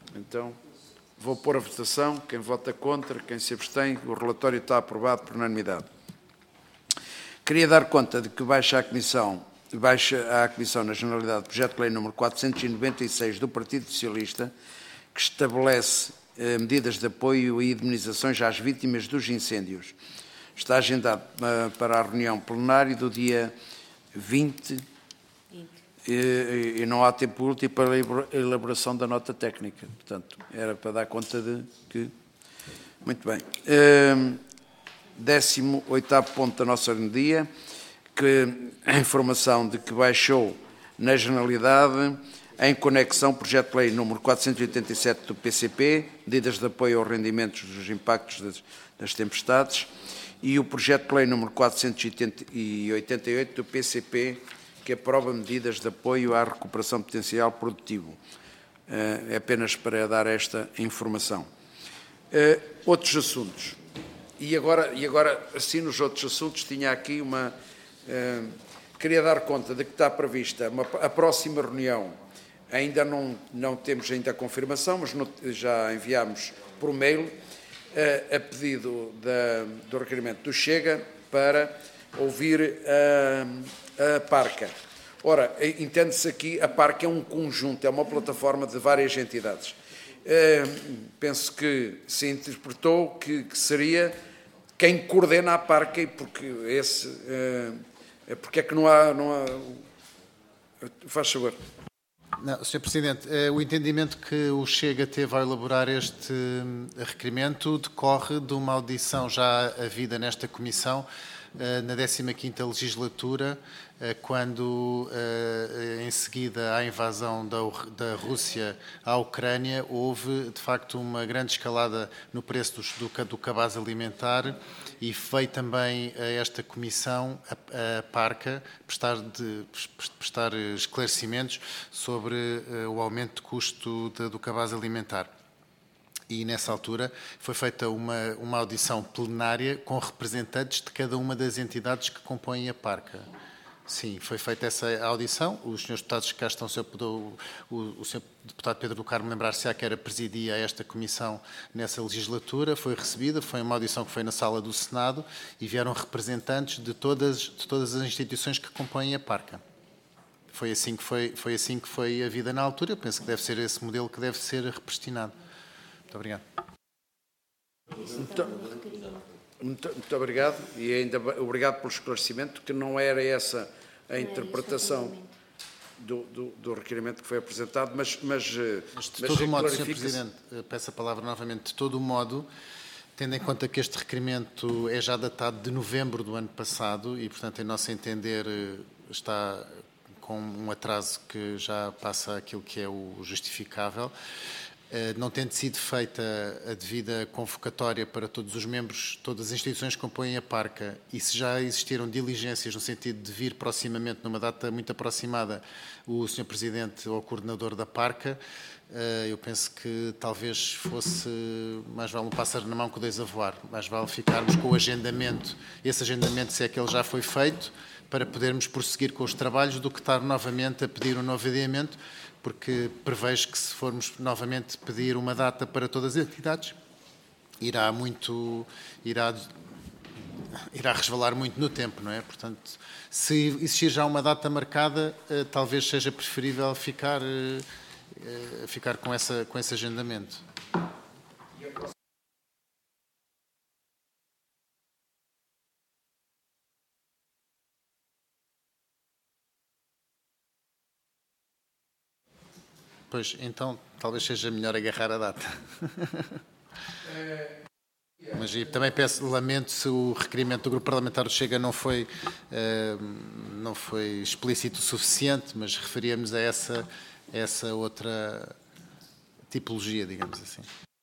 Então, vou pôr a votação. Quem vota contra, quem se abstém, o relatório está aprovado por unanimidade. Queria dar conta de que baixa a Comissão, baixa a Comissão na Generalidade do Projeto de Lei número quatrocentos e noventa e seis do Partido Socialista, que estabelece eh, medidas de apoio e indemnizações às vítimas dos incêndios. Está agendado uh, para a reunião plenária do dia vinte, e, e não há tempo útil para a elaboração da nota técnica. Portanto, era para dar conta de que... Muito bem. Uh, décimo oitavo ponto da nossa ordem do dia, que a informação de que baixou na generalidade, em conexão, projeto de lei número quatrocentos e oitenta e sete do P C P, medidas de apoio aos rendimentos dos impactos das, das tempestades, e o projeto de lei número quatrocentos e oitenta e oito do P C P, que aprova medidas de apoio à recuperação potencial produtivo. É apenas para dar esta informação. Outros assuntos. E agora, e agora, assim, nos outros assuntos, tinha aqui uma... Queria dar conta de que está prevista uma, a próxima reunião. Ainda não, não temos ainda a confirmação, mas no, já enviámos por mail a, a pedido da, do requerimento do Chega para ouvir a, a Parca. Ora, entende-se aqui, a Parca é um conjunto, é uma plataforma de várias entidades. Uh, penso que se interpretou que, que seria quem coordena a Parca, e porque esse... Uh, porque é que não há... Não há... Faz favor. Não, senhor Presidente, o entendimento que o Chega teve ao elaborar este requerimento decorre de uma audição já havida nesta Comissão na décima quinta legislatura, quando, em seguida à invasão da Rússia à Ucrânia, houve, de facto, uma grande escalada no preço do, do cabaz alimentar, e veio também a esta Comissão, a, a Parca, prestar, de, prestar esclarecimentos sobre o aumento de custo de, do cabaz alimentar. E, nessa altura, foi feita uma, uma audição plenária com representantes de cada uma das entidades que compõem a Parca. Sim, foi feita essa audição. Os senhores deputados que cá estão, o senhor, o, o senhor deputado Pedro do Carmo lembrar-se-á que era presidia esta comissão nessa legislatura, foi recebida, foi uma audição que foi na sala do Senado, e vieram representantes de todas, de todas as instituições que compõem a Parca. Foi assim que foi, foi assim que foi a vida na altura. Eu penso que deve ser esse modelo que deve ser repristinado. Muito obrigado. Muito, muito, muito obrigado, e ainda obrigado pelo esclarecimento, que não era essa a interpretação do, do, do requerimento que foi apresentado, mas... Mas, mas de todo modo, senhor Presidente, peço a palavra novamente, de todo modo, tendo em conta que este requerimento é já datado de novembro do ano passado e, portanto, em nosso entender, está com um atraso que já passa aquilo que é o justificável, não tendo sido feita a devida convocatória para todos os membros, todas as instituições que compõem a Parca, e se já existiram diligências no sentido de vir proximamente, numa data muito aproximada, o senhor Presidente ou o Coordenador da Parca, eu penso que talvez fosse mais vale um pássaro na mão que dois a voar, mais vale ficarmos com o agendamento, esse agendamento, se é que ele já foi feito, para podermos prosseguir com os trabalhos, do que estar novamente a pedir um novo adiamento, porque prevejo que, se formos novamente pedir uma data para todas as entidades, irá muito, irá, irá resvalar muito no tempo, não é? Portanto, se existir já uma data marcada, eh, talvez seja preferível ficar, eh, ficar com, essa, com esse agendamento. Pois, então, talvez seja melhor agarrar a data. Mas e também peço, lamento se o requerimento do Grupo Parlamentar do Chega não foi, uh, não foi explícito o suficiente, mas referíamos a essa, essa outra tipologia, digamos assim.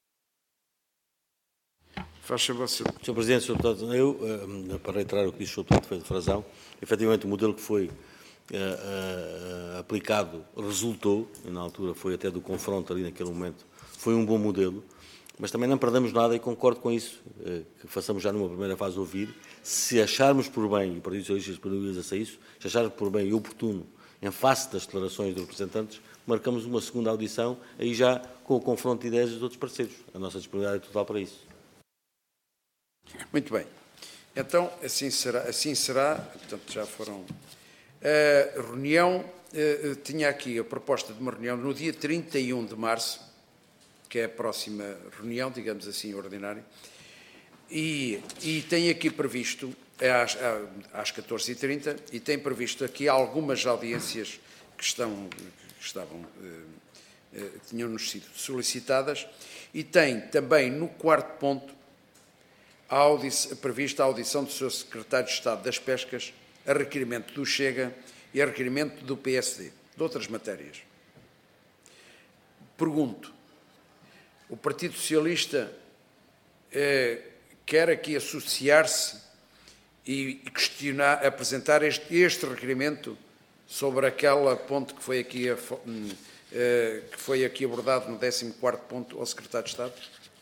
Faz favor, senhor. senhor Presidente, senhor Deputado, eu, uh, para reiterar o que disse o senhor Deputado de Frazão, efetivamente o modelo que foi Uh, uh, aplicado resultou, na altura foi até do confronto ali naquele momento, foi um bom modelo, mas também não perdemos nada, e concordo com isso, uh, que façamos já numa primeira fase ouvir, se acharmos por bem, e o Partido Socialista disponibiliza-se a isso, se acharmos por bem e oportuno, em face das declarações dos representantes, marcamos uma segunda audição, aí já com o confronto de ideias dos outros parceiros. A nossa disponibilidade é total para isso. Muito bem. Então, assim será. Assim será. Portanto, já foram... A reunião, tinha aqui a proposta de uma reunião no dia trinta e um de março, que é a próxima reunião, digamos assim, ordinária, e, e tem aqui previsto, às, às catorze e trinta, e tem previsto aqui algumas audiências que, estão, que estavam, que tinham-nos sido solicitadas, e tem também no quarto ponto a audição, prevista a audição do seu Secretário de Estado das Pescas, a requerimento do Chega e a requerimento do P S D, de outras matérias. Pergunto, o Partido Socialista eh, quer aqui associar-se e questionar, apresentar este, este requerimento sobre aquela ponto que foi aqui, a, eh, que foi aqui abordado no décimo quarto ponto ao Secretário de Estado?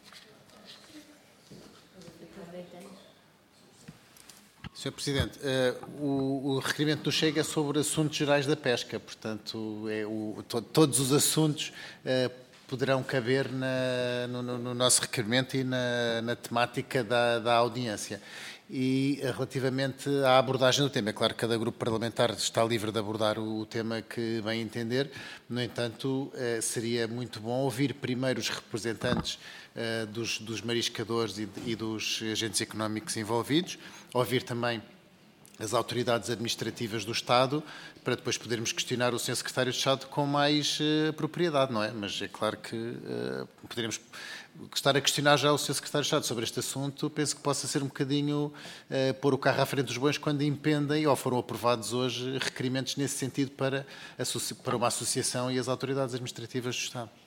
senhor Presidente, uh, o, o requerimento do Chega é sobre assuntos gerais da pesca, portanto, é o, to, todos os assuntos uh, poderão caber na, no, no nosso requerimento e na, na temática da, da audiência. E uh, relativamente à abordagem do tema, é claro que cada grupo parlamentar está livre de abordar o, o tema que bem entender, no entanto, uh, seria muito bom ouvir primeiro os representantes uh, dos, dos mariscadores e, e dos agentes económicos envolvidos, ouvir também as autoridades administrativas do Estado, para depois podermos questionar o senhor Secretário de Estado com mais uh, propriedade, não é? Mas é claro que uh, poderemos estar a questionar já o senhor Secretário de Estado sobre este assunto, penso que possa ser um bocadinho uh, pôr o carro à frente dos bois quando impendem, ou foram aprovados hoje, requerimentos nesse sentido para, para uma associação e as autoridades administrativas do Estado.